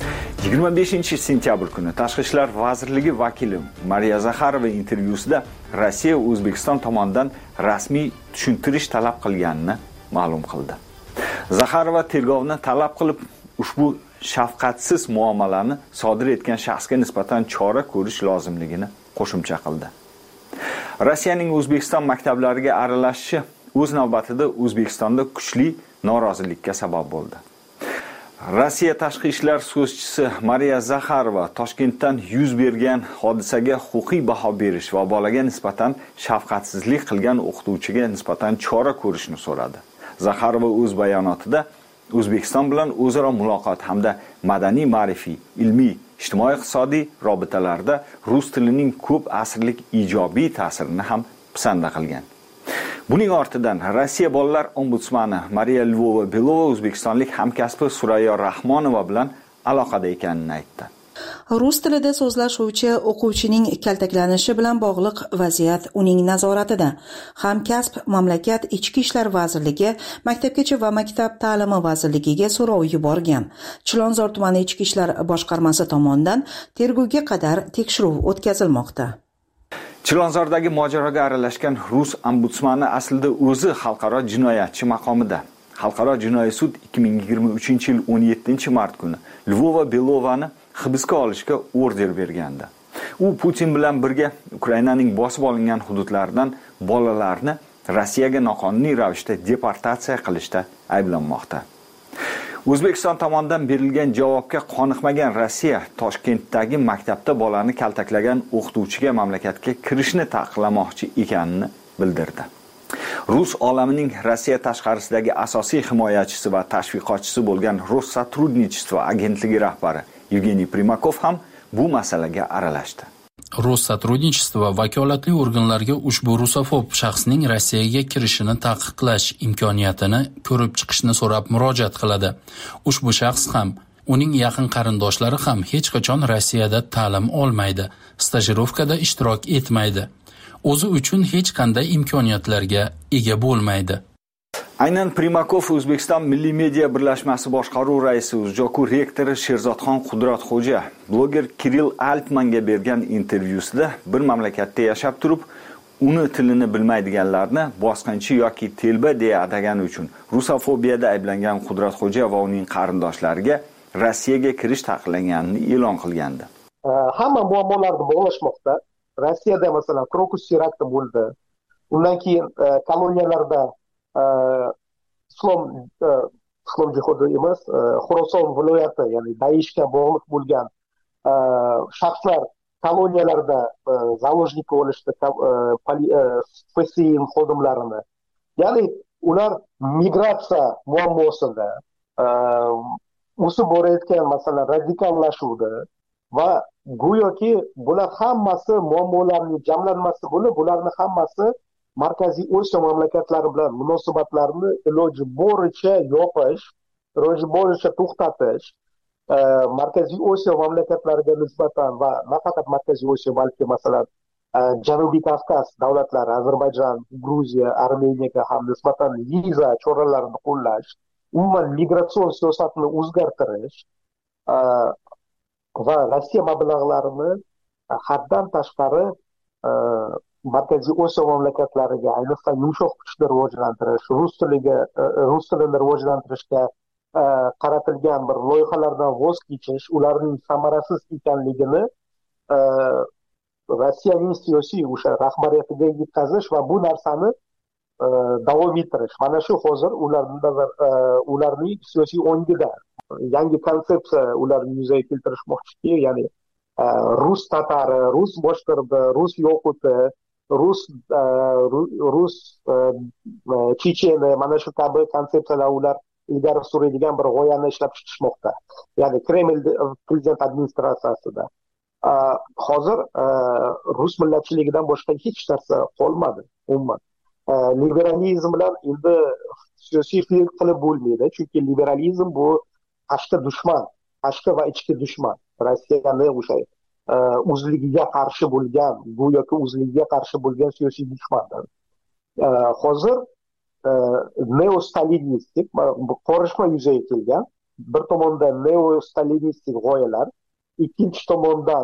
25-sentyabr kuni Tashqi ishlar vazirligi vakili Mariya Zakharova intervyusida Rossiya O'zbekiston tomonidan rasmiy tushuntirish talab qilganini ma'lum qildi. Zakharova tergovni talab qilib, ushbu shafqatsiz muomalani sodir etgan shaxsga nisbatan chora ko'rish lozimligini qo'shimcha qildi. Rossiyaning O'zbekiston maktablariga aralashishi o'z navbatida O'zbekistonda kuchli norozilikka sabab bo'ldi. Rossiya tashqi ishlar so'zchisi Mariya Zakharova Toshkentdan yuz bergan hodisaga huquqiy baho berish va bolaga nisbatan shafqatsizlik qilgan o'qituvchiga nisbatan chora ko'rishni so'radi. Zakharova o'z bayonotida O'zbekiston bilan o'zaro muloqot hamda madaniy, ma'rifiy, ilmiy, ijtimoiy-iqtisodiy robitalarda rus tilining ko'p asrlik ijobiy ta'sirini ham pisanda qilgan. Buning ortidan Rossiya bolalar ombudsmani Mariya Lvova-Belova o'zbekistonlik hamkasbi Surayyo Rahmonova bilan aloqada ekanini aytdi. Rus tilida so'zlashuvchi o'quvchining kaltaklanishi bilan bog'liq vaziyat uning nazoratida. Hamkasb mamlakat Ichki ishlar vazirligi, Maktabgacha va maktab ta'limi vazirligiga so'rov yuborgan. Chilonzor tumani Ichki ishlar boshqarmasi tomonidan tergovga qadar tekshiruv o'tkazilmoqda. Chilonzordagi mojaroga aralashgan rus ombudsmani aslida o'zi xalqaro jinoyatchi maqomida. Xalqaro jinoiy sud 2023-yil 17-mart kuni Lvova-Belovani hibsga olishga order bergandi. U Putin bilan birga Ukrainaning bosib olingan hududlaridan bolalarni Rossiyaga noqonuniy ravishda deportatsiya qilishda ayblanmoqda. O'zbekiston tomonidan berilgan javobga qoniqmagan Rossiya Toshkentdagi maktabda bolani kaltaklagan o'qituvchiga mamlakatga kirishni taqiqlamoqchi ekanini bildirdi. Rus olamining Rossiya tashqarisidagi asosiy himoyachisi va tashviqotchisi bo'lgan Rossatrodnichestvo agentligi rahbari Yevgeniy Primakov ham bu masalaga aralashdi. Rossatrodnichestvo vakolatli organlarga ushbu rusofob shaxsning Rossiyaga kirishini taqiqlash imkoniyatini ko'rib chiqishni so'rab murojaat qiladi. Ushbu shaxs ham, uning yaqin qarindoshlari ham hech qachon Rossiyada ta'lim olmaydi, stajirovkada ishtirok etmaydi. O'zi uchun hech qanday imkoniyatlarga ega bo'lmaydi. Aynan Primakov O'zbekiston Milliy media birlashmasi boshqaruv raisi Uzjoku rektori Sherzodxon Qudratxo'ja bloger Kirill Altmanga bergan intervyusida bir mamlakatda yashab turib, uni tilini bilmaydiganlarni bosqinchi yoki telba deya atagani uchun rusofobiyada ayblangan Qudratxo'ja va uning qarindoshlariga Rossiyaga kirish taqiqlanganini e'lon qilgandi. hamma muammolarni bog'lashmoqda. Rossiyada masalan Krokus terakti bo'ldi. Undan keyin koloniyalarda islom jihodi emas, Xorason viloyati, ya'ni Daishga bog'liq bo'lgan shaxslar koloniyalarda zaложник bo'lishdi, FSIN xodimlarini. Ya'ni ular migratsiya muammosida o'sib borayotgan masalan radikallashuvdi va go'yoki bular hammasi muammolarning jamlanmasi bo'lib, bularni hammasi Markaziy Osiyo mamlakatlari bilan munosabatlarni iloji boricha yopish, iloji boricha to'xtatish, Markaziy Osiyo mamlakatlariga nisbatan va nafaqat Markaziy Osiyo, balki masalan Janubiy Kavkaz davlatlari, Ozarbayjon, Gruziya, Armeniyaga ham nisbatan viza choralarini qo'llash, umuman migratsion siyosatni o'zgartirish va Rossiya mablag'larini haddan tashqari Markaziy Osiyo mamlakatlariga, ayniqsa yumshoq kuchni rivojlantirish, rus tilini rivojlantirishga qaratilgan bir loyihalardan voz kechish, ularning samarasiz ekanligini Rossiyaning siyosiy o'sha rahbariyatiga yetkazish va bu narsani davom ettirish. Mana shu hozir ularning siyosiy o'ngida yangi konsepsiya ularni yuzaga keltirishmoqchiki, ya'ni rus tatari, rus boshqirdi, rus yo'quti, rus checheni, mana shu kabi konsepsiyalar ular ilgari suradigan bir g'oyani ishlab chiqishmoqda. Ya'ni Kreml prezident administratsiyasida hozir rus millatchiligidan boshqa hech narsa qolmadi umuman. Liberalizm bilan endi siyosiy firq qilib bo'lmaydi, chunki liberalizm bu tashqi dushman, tashqi va ichki dushman. Rossiyani o'sha o'zligiga qarshi bo'lgan, go'yoki o'zligiga qarshi bo'lgan siyosiy dushmandir. Hozir neostalinistik qorishma yuzaga kelgan. Bir tomondan neostalinistik g'oyalar, ikkinchi tomondan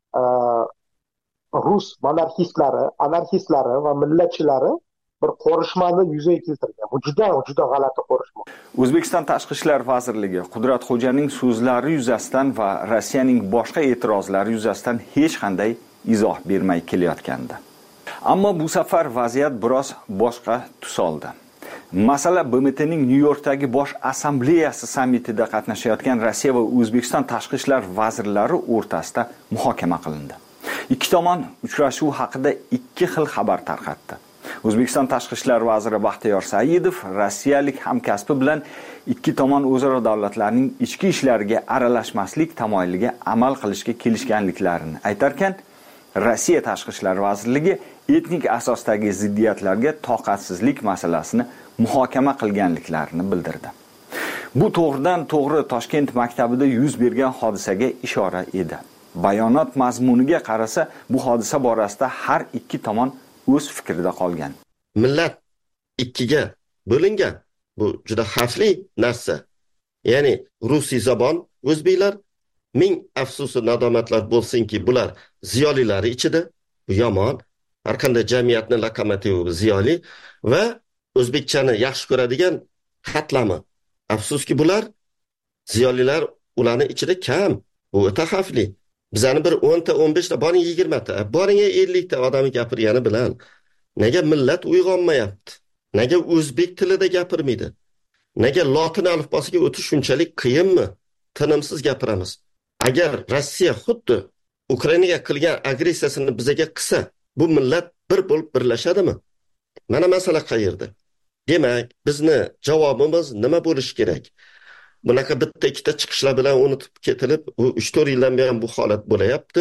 rus monarxistlari, anarxistlari va millatchilari bir qorishmani yuzaga keltirgan. Bu juda g'alati qorishma. O'zbekiston Tashqi ishlar vazirligi Qudratxo'janing so'zlari yuzasidan va Rossiyaning boshqa e'tirozlari yuzasidan hech qanday izoh bermay kelayotgandi. Ammo bu safar vaziyat biroz boshqa tus oldi. Masala BMTning Nyu-Yorkdagi bosh assambleyasi sammitida qatnashayotgan Rossiya va O'zbekiston tashqi ishlar vazirlari o'rtasida muhokama qilindi. Ikki tomon uchrashuv haqida ikki xil xabar tarqatdi. O'zbekiston tashqi ishlar vaziri Baxtiyor Saidov rossiyalik hamkasbi bilan ikki tomon o'zaro davlatlarning ichki ishlariga aralashmaslik tamoyiliga amal qilishga kelishganliklarini aytarkan, Rossiya tashqi ishlar vazirligi etnik asosdagi ziddiyatlarga toqatsizlik masalasini muhokama qilganliklarini bildirdi. Bu to'g'ridan to'g'ri Toshkent maktabida yuz bergan hodisaga ishora edi. Bayonot mazmuniga qarasa, bu hodisa borasida har ikki tomon o'z fikrida qolgan. Millat ikkiga bo'lingan. Bu juda xavfli narsa. Ya'ni rusiy zabon o'zbeklar, ming afsusi nadomatlar bo'lsinki, bular ziyolilari ichida, bu yomon. Har qanday jamiyatning lokomotivi ziyoli va o'zbekchani yaxshi ko'radigan qatlami. Afsuski bular ziyolilar ularning ichida kam. Bu o'ta xavfli. Bizani bir 10 ta, 15 ta, boring 20 ta, boring 50 ta odam gapirgani bilan nega millat uyg'onmayapti? Nega o'zbek tilida gapirmaydi? Nega lotin alifbosiga o'tish shunchalik qiyinmi? Tinimsiz gapiramiz. Agar Rossiya xuddi Ukrainaga qilgan agressiyasini bizaga qilsa, bu millat bir bo'lib birlashadimi? Mana masala qayerda? Demak, bizni javobimiz nima bo'lishi kerak? Bunaqa bitta ikkita chiqishlar bilan unutib ketilib, u 3-4 yildan beri bu holat bo'layapti.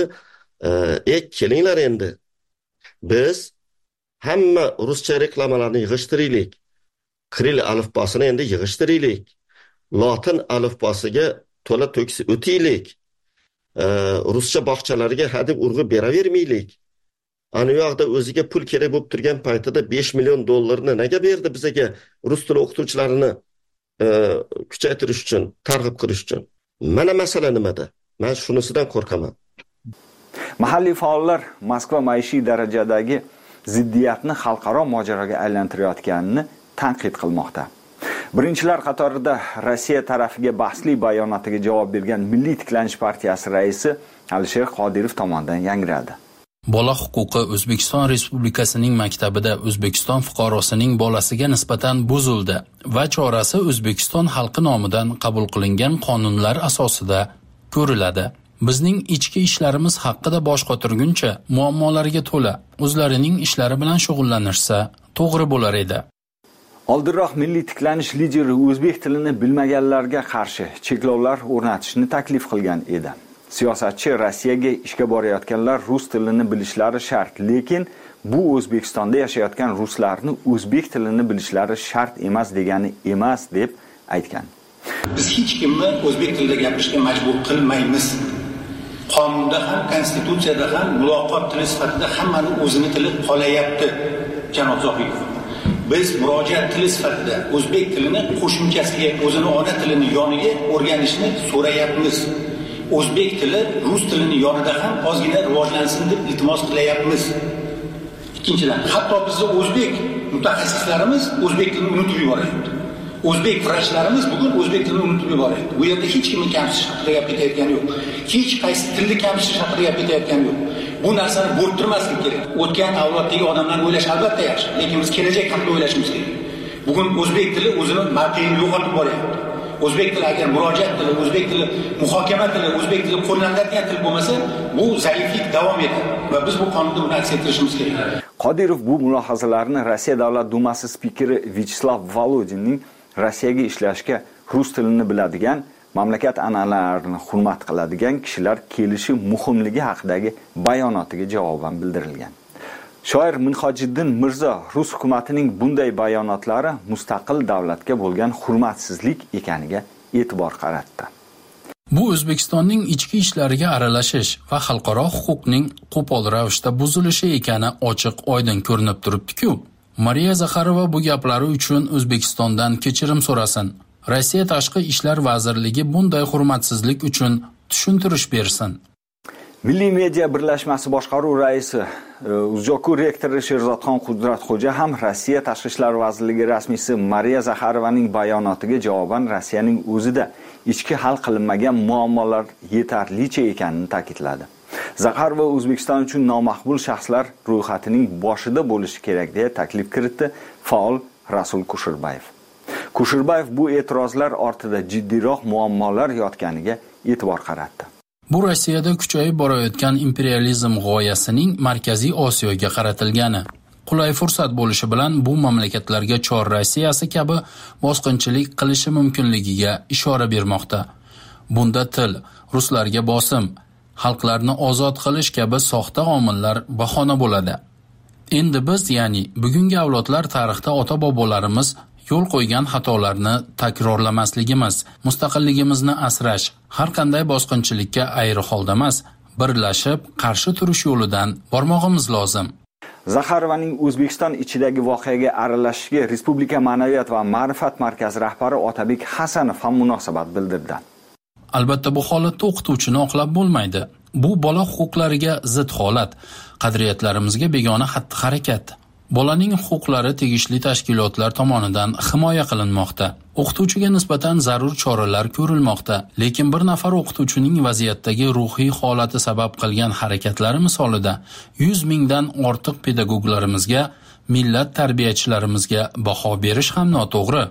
Kelinglar endi. Biz hamma ruscha reklamalarni yig'ishtiraylik. Kiril alifbosini endi yig'ishtiraylik. Lotin alifbosiga to'la to'kis o'taylik. Ruscha bog'chalariga hadeb urg'u beravermaylik. Ana yoqda o'ziga pul kerak bo'lib turgan paytida 5 million dollarni nega berdi bizaga rus tili o'qituvchilarini kuchaytirish uchun, targ'ib qilish uchun? Mana masala nimada? Men shunisidan qo'rqaman. Mahalliy faollar Moskva maishiy darajadagi ziddiyatni xalqaro mojaroga aylantirayotganini tanqid qilmoqda. Birinchilar qatorida Rossiya tarafiga bahsli bayonotiga javob bergan Milliy tiklanish partiyasi raisi Alisher Qodirov tomonidan yangradi. Bola huquqi O'zbekiston Respublikasining maktabida O'zbekiston fuqarosining bolasiga nisbatan buzildi va chorasi O'zbekiston xalqi nomidan qabul qilingan qonunlar asosida ko'riladi. Bizning ichki ishlarimiz haqida bosh qotirguncha muammolarga to'la, o'zlarining ishlari bilan shug'ullanishsa to'g'ri bo'lar edi. Oldinroq Milliy tiklanish lideri o'zbek tilini bilmaganlarga qarshi cheklovlar o'rnatishni taklif qilgan edi. Siyosatchi Rossiyaga ishga borayotganlar rus tilini bilishlari shart, lekin bu O'zbekistonda yashayotgan ruslarni o'zbek tilini bilishlari shart emas degani emas deb aytgan. Biz hech kimni o'zbek tilida gapirishga majbur qilmaymiz. Qonunda ham, konstitutsiyada ham muloqot tili sifatida hammani o'zini tili qolayapti, janob Zohirov. Biz murojaat tili sifatida o'zbek tilini qo'shimchasiga o'zini ona tilini yoniga o'rganishni so'rayapmiz. O'zbek tili rus tilini yonida ham ozgina rivojlansin deb iltimos qilyapmiz. Ikkinchidan, hatto bizning o'zbek mutaxassislarimiz o'zbek tilini unutib yuboryapti. O'zbek vrachlarimiz bugun o'zbek tilini unutib yuboryapti. Bu yerda hech kimni kamsitish haqida gap ketayotgani yo'q. Hech qaysi tilni kamsitish haqida gap ketayotgani yo'q. Bu narsani bo'rttirmaslik kerak. O'tgan avloddagi odamlarni o'ylash albatta yaxshi, lekin biz kelajak haqida o'ylashimiz kerak. Bugun o'zbek tili o'zini mavqeini yo'qotib boryapti. O'zbek tili agar murojaat tili, o'zbek tili muhokama tili, o'zbek tili qo'llaniladigan til bo'lmasa, bu zaiflik davom etadi va biz bu qonunda buni aks ettirishimiz kerak. Qodirov bu mulohazalarni Rossiya Davlat Dumasi spikeri Vyacheslav Volodinning Rossiyaga ishlashga rus tilini biladigan, mamlakat an'analarini hurmat qiladigan kishilar kelishi muhimligi haqidagi bayonotiga javoban bildirilgan. Shoir Minhojiddin Mirzo Rus hukumatining bunday bayonotlari mustaqil davlatga bo'lgan hurmatsizlik ekaniga e'tibor qaratdi. Bu O'zbekistonning ichki ishlariga aralashish va xalqaro huquqning qo'pol ravishda buzilishi ekani ochiq-oydin ko'rinib turibdi-ku. Mariya Zakharova bu gaplari uchun O'zbekistondan kechirim so'rasin. Rossiya Tashqi ishlar vazirligi bunday hurmatsizlik uchun tushuntirish bersin. Milliy media birlashmasi boshqaruv raisi Uzjoku rektori Sherzodxon Qudratxo'ja ham Rossiya Tashqi ishlar vazirligi rasmiysi Mariya Zakharovaning bayonotiga javoban Rossiyaning o'zida ichki hal qilinmagan muammolar yetarlicha ekanini ta'kidladi. Zakharova O'zbekiston uchun nomaqbul shaxslar ro'yxatining boshida bo'lishi kerak deya taklif kiritdi faol Rasul Kushirbayev. Kushirbayev bu e'tirozlar ortida jiddiyroq muammolar yotganiga e'tibor qaratdi. Bu Rossiyada kuchayib borayotgan imperializm g'oyasining Markaziy Osiyoga qaratilgani. Qulay fursat bo'lishi bilan bu mamlakatlarga Chor Rossiyasi kabi bosqinchilik qilishi mumkinligiga ishora bermoqda. Bunda til, ruslarga bosim, xalqlarni ozod qilish kabi soxta omillar bahona bo'ladi. Endi biz, ya'ni bugungi avlodlar tarixda ota-bobolarimiz yo'l qo'ygan xatolarni takrorlamasligimiz, mustaqilligimizni asrash, har qanday bosqinchilikka ayri holda emas, birlashib qarshi turish yo'lidan bormog'imiz lozim. Zakharovaning O'zbekiston ichidagi voqeaga aralashishiga Respublika Ma'naviyat va ma'rifat markazi rahbari Otabek Hasanov ham munosabat bildirdi. Albatta bu holatda o'qituvchini oqlab bo'lmaydi. Bu bola huquqlariga zid holat, qadriyatlarimizga begona xatti-harakat. Bolaning huquqlari tegishli tashkilotlar tomonidan himoya qilinmoqda. O'qituvchiga nisbatan zarur choralar ko'rilmoqda, lekin bir nafar o'qituvchining vaziyatdagi ruhiy holati sabab qilgan harakatlari misolida 100 mingdan ortiq pedagoglarimizga, millat tarbiyachilarimizga baho berish ham noto'g'ri.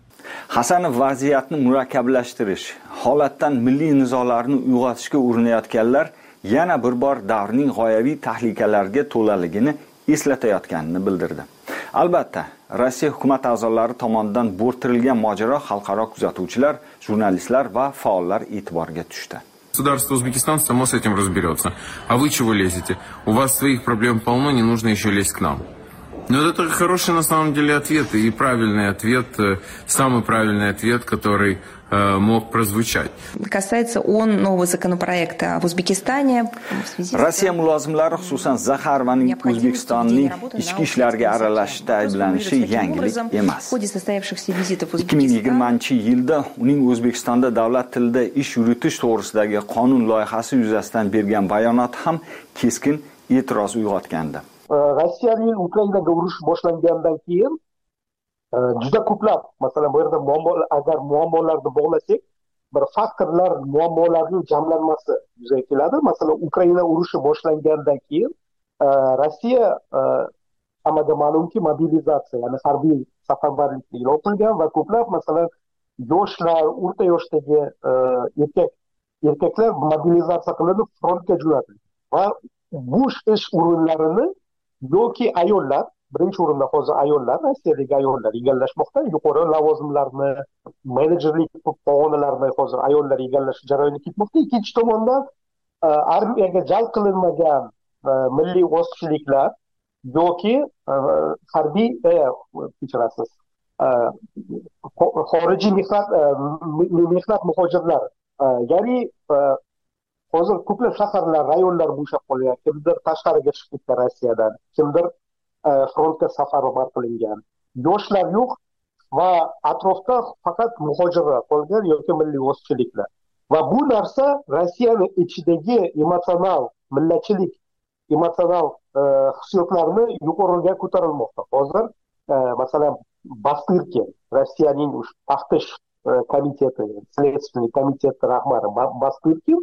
Hasanov vaziyatni murakkablashtirish, holatdan milliy nizolarni uyg'otishga urinayotganlar yana bir bor davrning g'oyaviy tahlikalarga to'laligini eslatayotganini bildirdi. Albatta, Rossiya hukumat a'zolari tomonidan bo'rtirilgan mojaro xalqaro kuzatuvchilar, jurnalistlar va faollar e'tiboriga tushdi. Государство Узбекистан само с этим разберется. А вы чего лезете? У вас своих проблем полно, не нужно еще лезть к нам. Но это хороший на самом деле ответ и правильный ответ, самый правильный ответ, который мог прозвучать. Касается он нового законопроекта в Узбекистане. Rossiya mulozimlari, xususan Zakharovaning O'zbekistonning ichki ishlarga aralashishda ayblanishi yangilik emas. 2020-yilda uning O'zbekistonda davlat tilida ish yuritish to'g'risidagi qonun loyihasi yuzasidan bergan bayonoti ham keskin e'tiroz uyg'otgandi. Rossiyaning Ukrainaga urush boshlangandan keyin juda ko'plab, masalan, bu yerda agar muammolarni bog'lasak, bir faktorlar, muammolarning jamlanmasi yuzaga keladi. Masalan, Ukraina urushi boshlangandan keyin Rossiya hammaga ma'lumki mobilizatsiya, ya'ni harbiy safarbarlikni e'lon qilgan va ko'plab, masalan, yoshlar, o'rta yoshdagi erkaklar mobilizatsiya qilinib frontga jo'natilgan va bu ish o'rinlarini yoki ayollar, birinchi o'rinda hozir ayollar, Rossiyadagi ayollar egallashmoqda, yuqori lavozimlarni, menejerlik pog'onalarini hozir ayollar egallash jarayoni ketmoqda. Ikkinchi tomondan armiyaga jalb qilinmagan milliy ozchiliklar yoki harbiy, kechirasiz, xorijiy mehnat muhojirlari, ya'ni hozir ko'plab shaharlar, rayonlar bo'shab qolgan, kimdir tashqariga chiqib ketgan Rossiyadan, kimdir frontga safarbar qilingan, yoshlar yo'q va atrofda faqat muhojirlar qolgan yoki milliy ozchiliklar. Va bu narsa Rossiyani ichidagi emotsional, millatchilik, emotsional hissiyotlarni yuqoriga ko'tarilmoqda. Hozir masalan, Bastırkin, Rossiyaning taftish komiteti, следственный komitet rahbari Bastırkin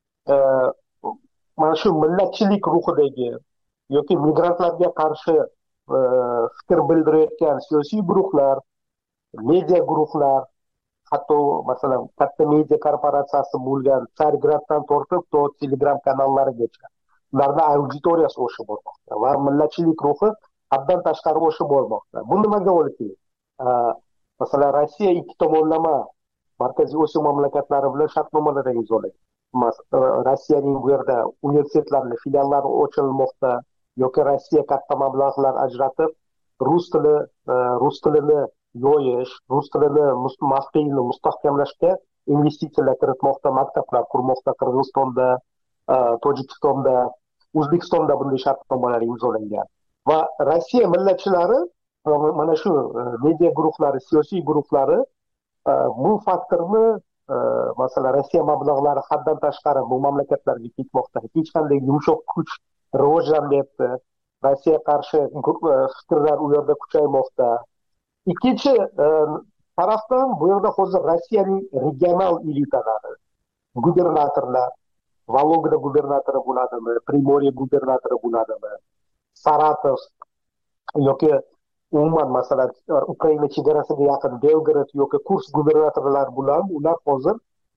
mana shu millatchilik ruhidagi yoki migrantlarga qarshi fikr bildirayotgan siyosiy guruhlar, media guruhlar, hatto masalan katta media korporatsiyasi bo'lgan Tsargraddan tortib to Telegram kanallarigacha ularning auditoriyasi o'sib bormoqda va millatchilik ruhi haddan tashqari o'sib bormoqda. Bu nimaga olib keladi? Masalan, Rossiya ikki tomonlama Markaziy Osiyo mamlakatlari bilan shartnomalar imzolagan. Rossiyaning bu yerda universitetlarning filiallari ochilmoqda yoki Rossiya katta mablag'lar ajratib rus tilini yoyish, rus tilini mavqeini mustahkamlashga investitsiyalar kiritmoqda, maktablar qurmoqda. Qirg'izistonda, Tojikistonda, O'zbekistonda bunday shartnomalar imzolangan. Va Rossiya millatchilari, mana shu media guruhlari, siyosiy guruhlari bu faktorni, masalan, Rossiya mablag'lari haddan tashqari bu mamlakatlarga ketmoqda. Hech qanday yumshoq kuch rivojlanmayapti. Rossiya qarshi fikrlar u yerda kuchaymoqda. Ikkinchi tarafdan bu yerda hozir Rossiyaning regional elitalari, gubernatorlar, Vologda gubernatori bo'ladimi, Primorye gubernatori bo'ladimi, Saratov yoki umuman masalan Ukraina chegarasiga yaqin Belgrad yoki Kursk gubernatorlari bilan ular hozir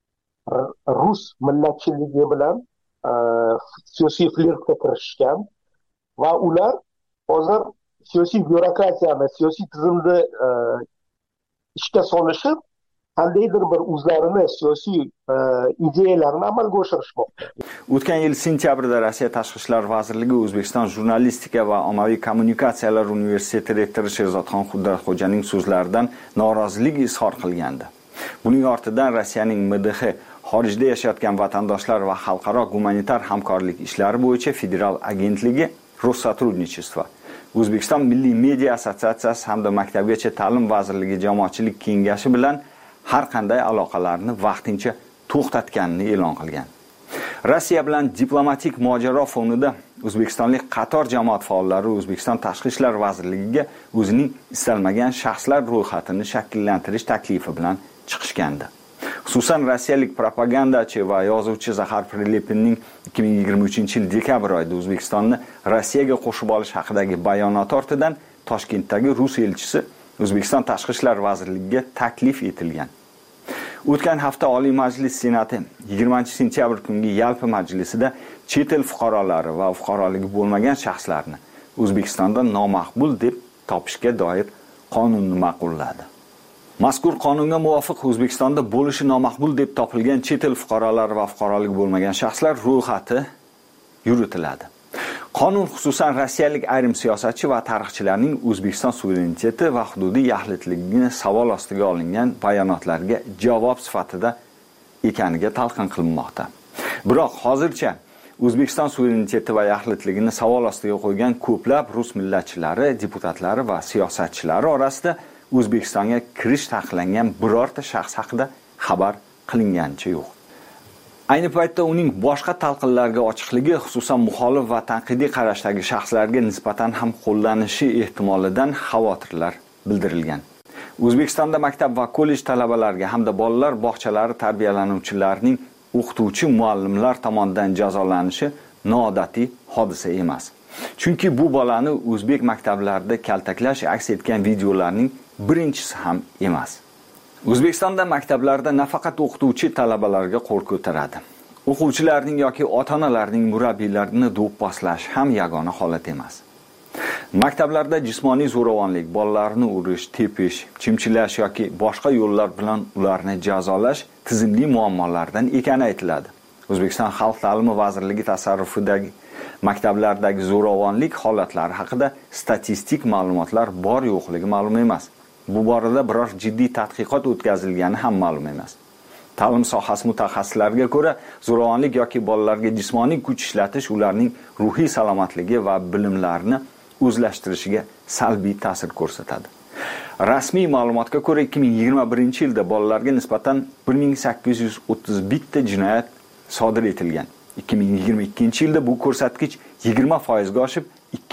rus millatchiligi bilan siyosiy flirtga kirishgan va ular hozir siyosiy byurokratiyani, siyosiy tizimni ishga solishib, qandaydir bir o'zlarini siyosiy ideyalarini amalga oshirishmoqda. O'tgan yil sentyabrda Rossiya Tashqi ishlar vazirligi O'zbekiston jurnalistika va ommaviy kommunikatsiyalar universiteti rektori Sherzodxon Qudratxo'janing so'zlaridan norozilik izhor qilgandi. Buning ortidan Rossiyaning MDH xorijda yashayotgan vatandoshlar va xalqaro gumanitar hamkorlik ishlari bo'yicha federal agentligi Rossотрудничество, O'zbekiston Milliy media assotsiatsiyasi hamda Maktabgacha ta'lim vazirligi jamoatchilik kengashi bilan har qanday aloqalarni vaqtincha to'xtatganini e'lon qilgan. Rossiya bilan diplomatik mojaro fonida o'zbekistonlik qator jamoat faollari O'zbekiston Tashqi ishlar vazirligiga o'zining istalmagan shaxslar ro'yxatini shakllantirish taklifi bilan chiqishgandi. Xususan rossiyalik propagandachi va yozuvchi Zahar Prilepinning 2023-yil dekabr oyida O'zbekistonni Rossiyaga qo'shib olish haqidagi bayonoti ortidan Toshkentdagi rus elchisi O'zbekiston Tashqi ishlar vazirligiga taklif etilgan. O'tgan hafta Oliy Majlis Senati 20-sentyabr kungi yalpi majlisida chet el fuqarolari va fuqaroligi bo'lmagan shaxslarni O'zbekistonda nomaqbul deb topishga doir qonunni ma'qulladi. Mazkur qonunga muvofiq O'zbekistonda bo'lishi nomaqbul deb topilgan chet el fuqarolari va fuqaroligi bo'lmagan shaxslar ro'yxati yuritiladi. Qonun xususan rossiyalik ayrim siyosatchi va tarixchilarning O'zbekiston suvereniteti va hududiy yaxlitligini savol ostiga olingan bayonotlarga javob sifatida ekaniga talqin qilinmoqda. Biroq hozircha O'zbekiston suvereniteti va yaxlitligini savol ostiga qo'ygan ko'plab rus millatchilari, deputatlari va siyosatchilari orasida O'zbekistonga kirish taqiqlangan birorta shaxs haqida xabar qilinganicha yo'q. Ayni paytda uning boshqa talqinlarga ochiqligi, xususan muxolif va tanqidiy qarashdagi shaxslarga nisbatan ham qo'llanishi ehtimolidan xavotirlar bildirilgan. O'zbekistonda maktab va kollej talabalariga hamda bolalar bog'chalari tarbiyalanuvchilarining o'qituvchi muallimlar tomonidan jazolanishi noodatiy hodisa emas. Chunki bu bolani o'zbek maktablarida kaltaklash aks etgan videolarning birinchisi ham emas. O'zbekistonda maktablarda nafaqat o'qituvchi talabalarga qo'l ko'taradi. O'quvchilarning yoki ota-onalarning murabbiylarini do'pposlash ham yagona holat emas. Maktablarda jismoniy zo'ravonlik, bolalarni urish, tepish, chimchilash yoki boshqa yo'llar bilan ularni jazolash tizimli muammolardan ekani aytiladi. O'zbekiston Xalq ta'limi vazirligi tasarrufidagi maktablardagi zo'ravonlik holatlari haqida statistik ma'lumotlar bor yo'qligi ma'lum emas. Bu borada biror jiddiy tadqiqot o'tkazilgani ham ma'lum emas. Ta'lim sohasi mutaxassislariga ko'ra, zo'ravonlik yoki bolalarga jismoniy kuch ishlatish ularning ruhiy salomatligi va bilimlarini o'zlashtirishiga salbiy ta'sir ko'rsatadi. Rasmiy ma'lumotga ko'ra 2021-yilda bolalarga nisbatan 1831 ta jinoyat sodir etilgan. 2022-yilda bu ko'rsatkich 20% ga oshib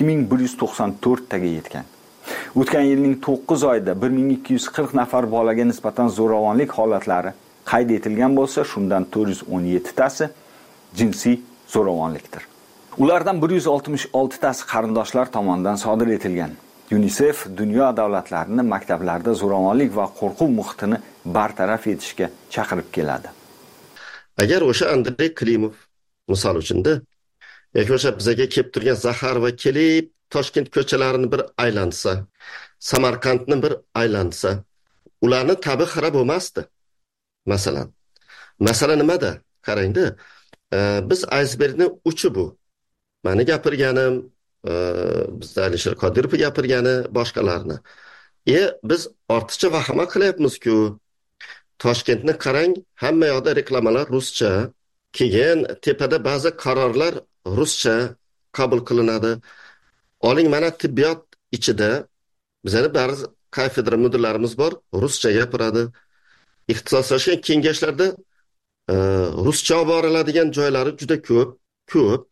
2194 taga yetgan. O'tgan yilning 9 oyida 1240 nafar bolaga nisbatan zo'ravonlik holatlari qayd etilgan bo'lsa, shundan 417 tasi jinsiy zo'ravonlikdir. Ulardan 166 tasi qarindoshlar tomonidan sodir etilgan. UNICEF dunyo davlatlarini maktablarda zo'ravonlik va qo'rquv muhitini bartaraf etishga chaqirib keladi. Agar o'sha Andrey Klimov misol uchunda yoki o'sha bizga kelib turgan Zaxarova kelib Toshkent ko'chalarini bir aylansa, Samarqandni bir aylansa, ularni tabi xarab bo'lmasdi. Masalan, masala nimada? Qarangda, biz aysbergning uchi bu. Meni gapirganim, bizda Alisher Qodirov gapirgani, boshqalarni. Biz ortiqcha vahima qilyapmiz-ku. Toshkentni qarang, hamma yoqda reklamalar ruscha, keyin tepada ba'zi qarorlar ruscha qabul qilinadi. Oling, mana tibbiyot ichida bizning ba'zi kafedra mudirlarimiz bor, ruscha gapiradi. Ixtisoslashgan kengashlarda ruscha olib boriladigan joylari juda ko'p.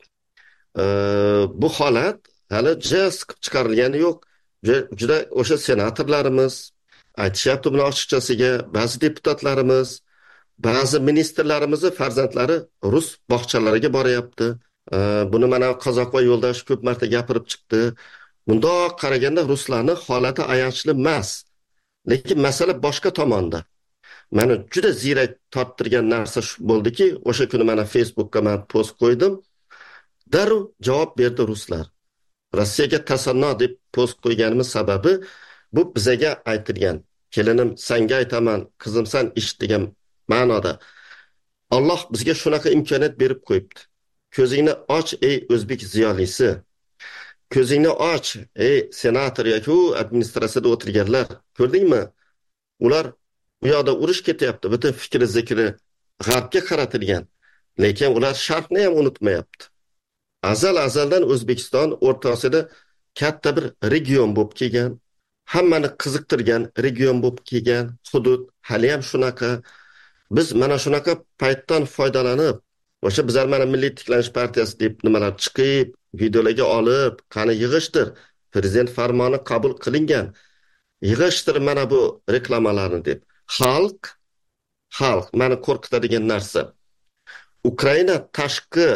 Bu holat hali siqib chiqarilgani yo'q. Juda o'sha senatorlarimiz aytishyapti buni ochiqchasiga, ba'zi deputatlarimiz, ba'zi ministrlarimizni farzandlari rus bog'chalariga boryapti. Buni mana Qozoqova yo'ldosh ko'p marta gapirib chiqdi. Bundoq qaraganda ruslarning holati ayanchli emas. Lekin masala boshqa tomonda. Meni juda ziyrak torttirgan narsa shu bo'ldiki, o'sha kuni mana Facebookka men post qo'ydim. Darrov javob berdi ruslar. Rossiyaga tasanno deb post qo'yganimiz sababi bu bizaga aytilgan. Kelinim, senga aytaman, qizim sen eshit degan ma'noda. Alloh bizga shunaqa imkoniyat berib qo'yibdi. Ko'zingni och ey o'zbek ziyolisi. Ko'zingni och ey senator yoki administratsiyada o'tirganlar. Ko'rdingmi? Ular bu yoqda urush ketyapti. Butun fikri zikri g'arbga qaratilgan. Lekin ular sharqni ham unutmayapti. Azaldan O'zbekiston O'rta Osiyoda katta bir region bo'lib kelgan, hammani qiziqtirgan region bo'lib kelgan, hudud hali ham shunaqa. Biz mana shunaqa paytdan foydalanib, o'sha bizlar mana Milliy tiklanish partiyasi deb nimalar chiqib, videolarga olib, qani yig'ishtir, prezident farmoni qabul qilingan. Yig'ishtir mana bu reklamalarni deb. Xalq meni qo'rqitadigan narsa. Ukraina tashqi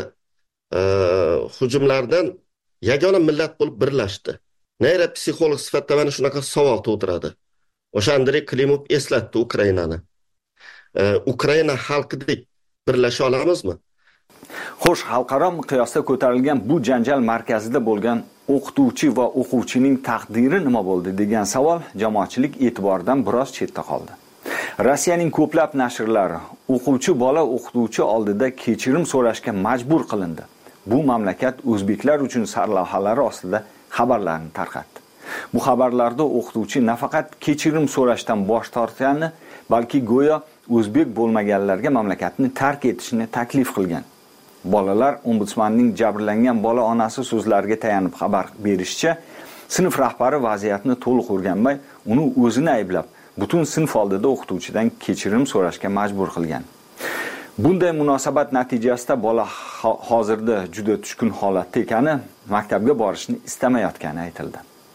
hujumlardan yagona millat bo'lib birlashdi. Nayra psixolog sifatida mana shunaqa savol tug'diradi. O'sha Andrey Klimov eslatdi Ukrainani. Ukraina xalqidek birlasha olamizmi? Xo'sh, xalqaro miqyosda ko'tarilgan bu janjal markazida bo'lgan o'qituvchi va o'quvchining taqdiri nima bo'ldi degan savol jamoatchilik e'tiboridan biroz chetda qoldi. Rossiyaning ko'plab nashrlari o'quvchi bola o'qituvchi oldida kechirim so'rashga majbur qilindi. Bu mamlakat o'zbeklar uchun sarlavhalari ostida xabarlarni tarqatdi. Bu xabarlarda o'qituvchi nafaqat kechirim so'rashdan bosh tortgani, balki go'yo o'zbek bo'lmaganlarga mamlakatni tark etishni taklif qilgan. Bolalar ombudsmanning jabrlangan bola onasi so'zlariga tayanib xabar berishicha, sinf rahbari vaziyatni to'liq o'rganmay, uni o'zini ayblab, butun sinf oldida o'qituvchidan kechirim so'rashga majbur qilgan. Bunday munosabat natijasida bola hozirda juda tushkun holatda ekani, maktabga borishni istamayotgani aytildi.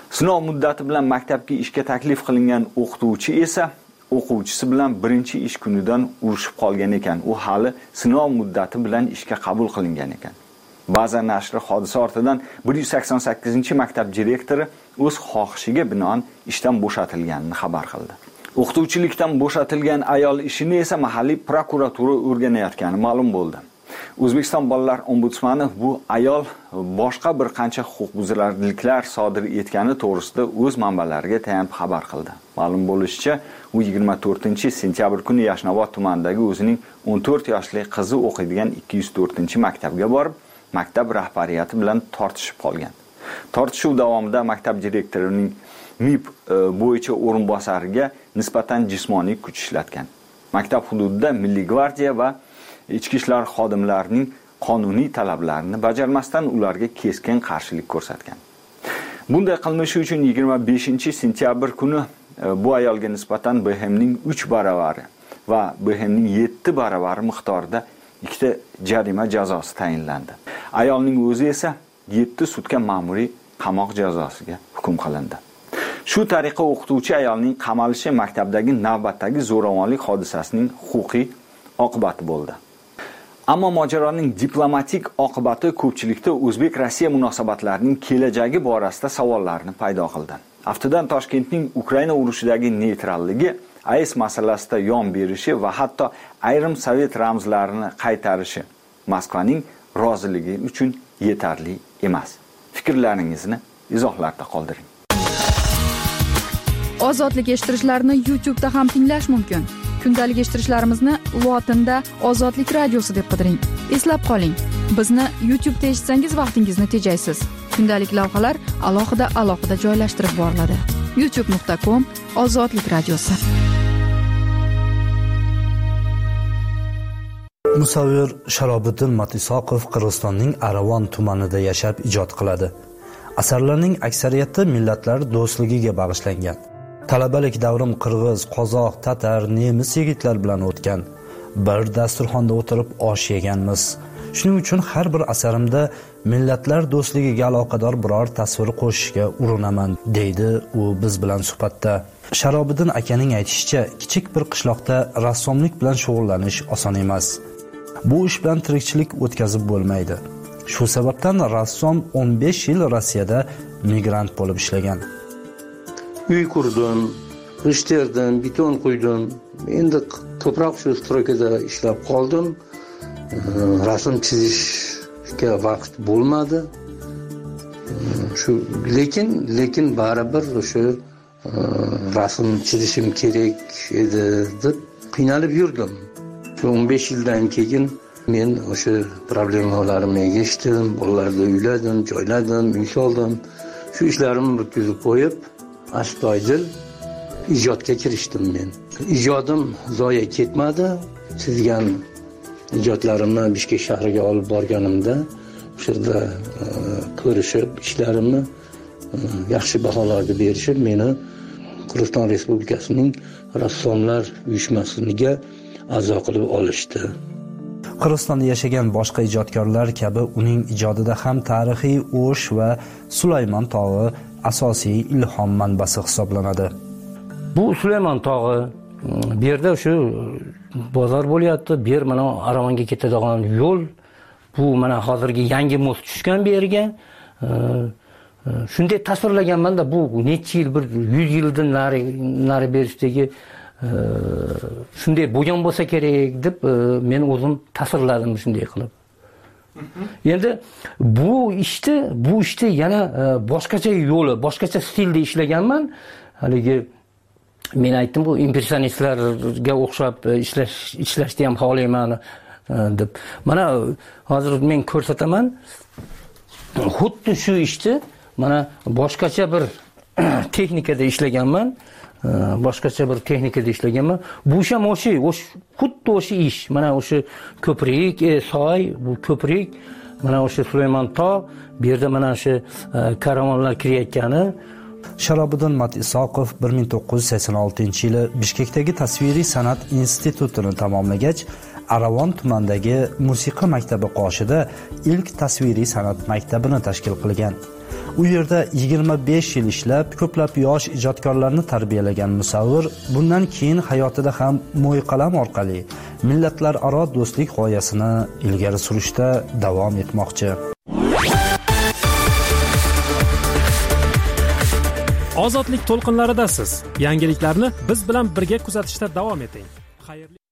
Sinov muddati bilan maktabga ishga taklif qilingan o'qituvchi esa o'quvchisi bilan birinchi ish kunidan urushib qolgan ekan. U hali sinov muddati bilan ishga qabul qilingan ekan. Ba'zi nashri hodisa ortidan 188-maktab direktori o'z xohishiga binoan ishdan bo'shatilganini xabar qildi. O'qituvchilikdan bo'shatilgan ayol ishini esa mahalliy prokuratura o'rganayotgani ma'lum bo'ldi. O'zbekiston bolalar ombudsmani bu ayol boshqa bir qancha huquqbuzarliklar sodir etgani to'g'risida o'z manbalariga tayanib xabar qildi. Ma'lum bo'lishicha, u 24-sentyabr kuni Yashnobod tumanidagi o'zining 14 yoshli qizi o'qiydigan 204-maktabga borib, maktab rahbariyati bilan tortishib qolgan. Tortishuv davomida maktab direktorining MIP bo'yicha o'rinbosariga nisbatan jismoniy kuch ishlatgan. Maktab hududida Milliy gvardiya va ichki ishlar xodimlarining qonuniy talablarini bajarmasdan ularga keskin qarshilik ko'rsatgan. Bunday qilmishi uchun 25-sentyabr kuni bu ayolga nisbatan BHMning 3 baravari va BHMning 7 baravari miqdorida ikkita jarima jazosi tayinlandi. Ayolning o'zi esa 7 sutka ma'muriy qamoq jazosiga hukm qilindi. Shu tariqa o'qituvchi ayolning qamalishi maktabdagi navbatdagi zo'ravonlik hodisasining huquqiy oqibati bo'ldi. Ammo mojaroning diplomatik oqibati ko'pchilikda O'zbek-Rossiya munosabatlarining kelajagi borasida savollarni paydo qildi. Aftidan Toshkentning Ukraina urushidagi neytralligi, AES masalasida yon berishi va hatto ayrim sovet ramzlarini qaytarishi Moskvaning roziligi uchun yetarli emas. Fikrlaringizni izohlarda qoldiring. Ozodlik eshittirishlarni YouTube da ham tinglash mumkin. Kundalik eshittirishlarimizni lotinda Ozodlik radiosi deb qidiring. Eslab qoling, bizni YouTube da eshitsangiz vaqtingizni tejaysiz. Kundalik lavhalar alohida joylashtirib boriladi. youtube.com/Ozodlik radiosi. Musavvir Sharobiddin Matisoqov Qirg'izistonning Aravon tumanida yashab ijod qiladi. Asarlarning aksariyati millatlar do'stligiga bag'ishlangan. Talabalik davrim qirg'iz, qozoq, tatar, nemis yigitlar bilan o'tgan. Bir dasturxonda o'tirib osh yeganmiz. Shuning uchun har bir asarimda millatlar do'stligiga aloqador biror tasvir qo'shishga urinaman, deydi u biz bilan suhbatda. Sharobiddin akaning aytishicha, kichik bir qishloqda rassomlik bilan shug'ullanish oson emas. Bu ish bilan tirikchilik o'tkazib bo'lmaydi. Shu sababdan rassom 15 yil Rossiyada migrant bo'lib ishlagan. Uy qurdim, g'isht terdim, beton quydim. Endi ko'proq shu stroykada ishlab qoldim. Rasm chizishga vaqt bo'lmadi. Lekin baribir o'sha rasm chizishim kerak edi deb qiynalib yurdim. 15 yildan keyin men o'sha problemalarimni yechdim, bolalarni uyladim, joyladim, uy soldim. Shu ishlarimni bitkazib qo'yib, astoydil ijodga kirishdim men. Ijodim zoya ketmadi. Chizgan ijodlarimni Bishkek shahriga olib borganimda, o'sha yerda ko'rishib, ishlarimni yaxshi baholarga berishib, meni Qirg'iziston Respublikasining rassomlar uyushmasiga a'zo qilib olishdi. Qirg'izistonda yashagan boshqa ijodkorlar kabi uning ijodida ham tarixiy O'sh va Sulaymon tog'i asosiy ilhom manbasi hisoblanadi. Bu Sulaymon tog'i, bu yerda shu bozor bo'lyapti, bu yer mana Aravonga ketadigan yo'l, bu mana hozirgi yangi most tushgan bu yerga. Shunday tasvirlaganman-da, bu necha yil, bir 100 yildan nari berishdagi shunday bo'lgan bo'lsa kerak deb men o'zim tasvirladim shunday qilib. Endi bu ishni yana boshqacha yo'li, boshqacha stilda ishlaganman. Haligi men aytdim, bu impressionistlarga o'xshab ishlashni ham xohlayman deb. Mana hozir men ko'rsataman. Xuddi shu ishni mana boshqacha bir texnikada ishlaganman. Bu ham xuddi o'sha ish. Mana o'sha ko'prik, soy, bu ko'prik, mana o'sha Sulaymon tog', bu yerda mana o'sha karavonlar kirayotgani. Sharobiddin Matisoqov 1986-yili Bishkekdagi tasviriy san'at institutini tamomlagach, Aravon tumanidagi musiqa maktabi qoshida ilk tasviriy san'at maktabini tashkil qilgan. U yerda 25 yil ishlab, ko'plab yosh ijodkorlarni tarbiyalagan musavvir bundan keyin hayotida ham mo'y qalam orqali millatlararo do'stlik g'oyasini ilgari surishda davom etmoqchi. Ozodlik to'lqinlaridasiz. Yangiliklarni biz bilan birga kuzatishda davom eting.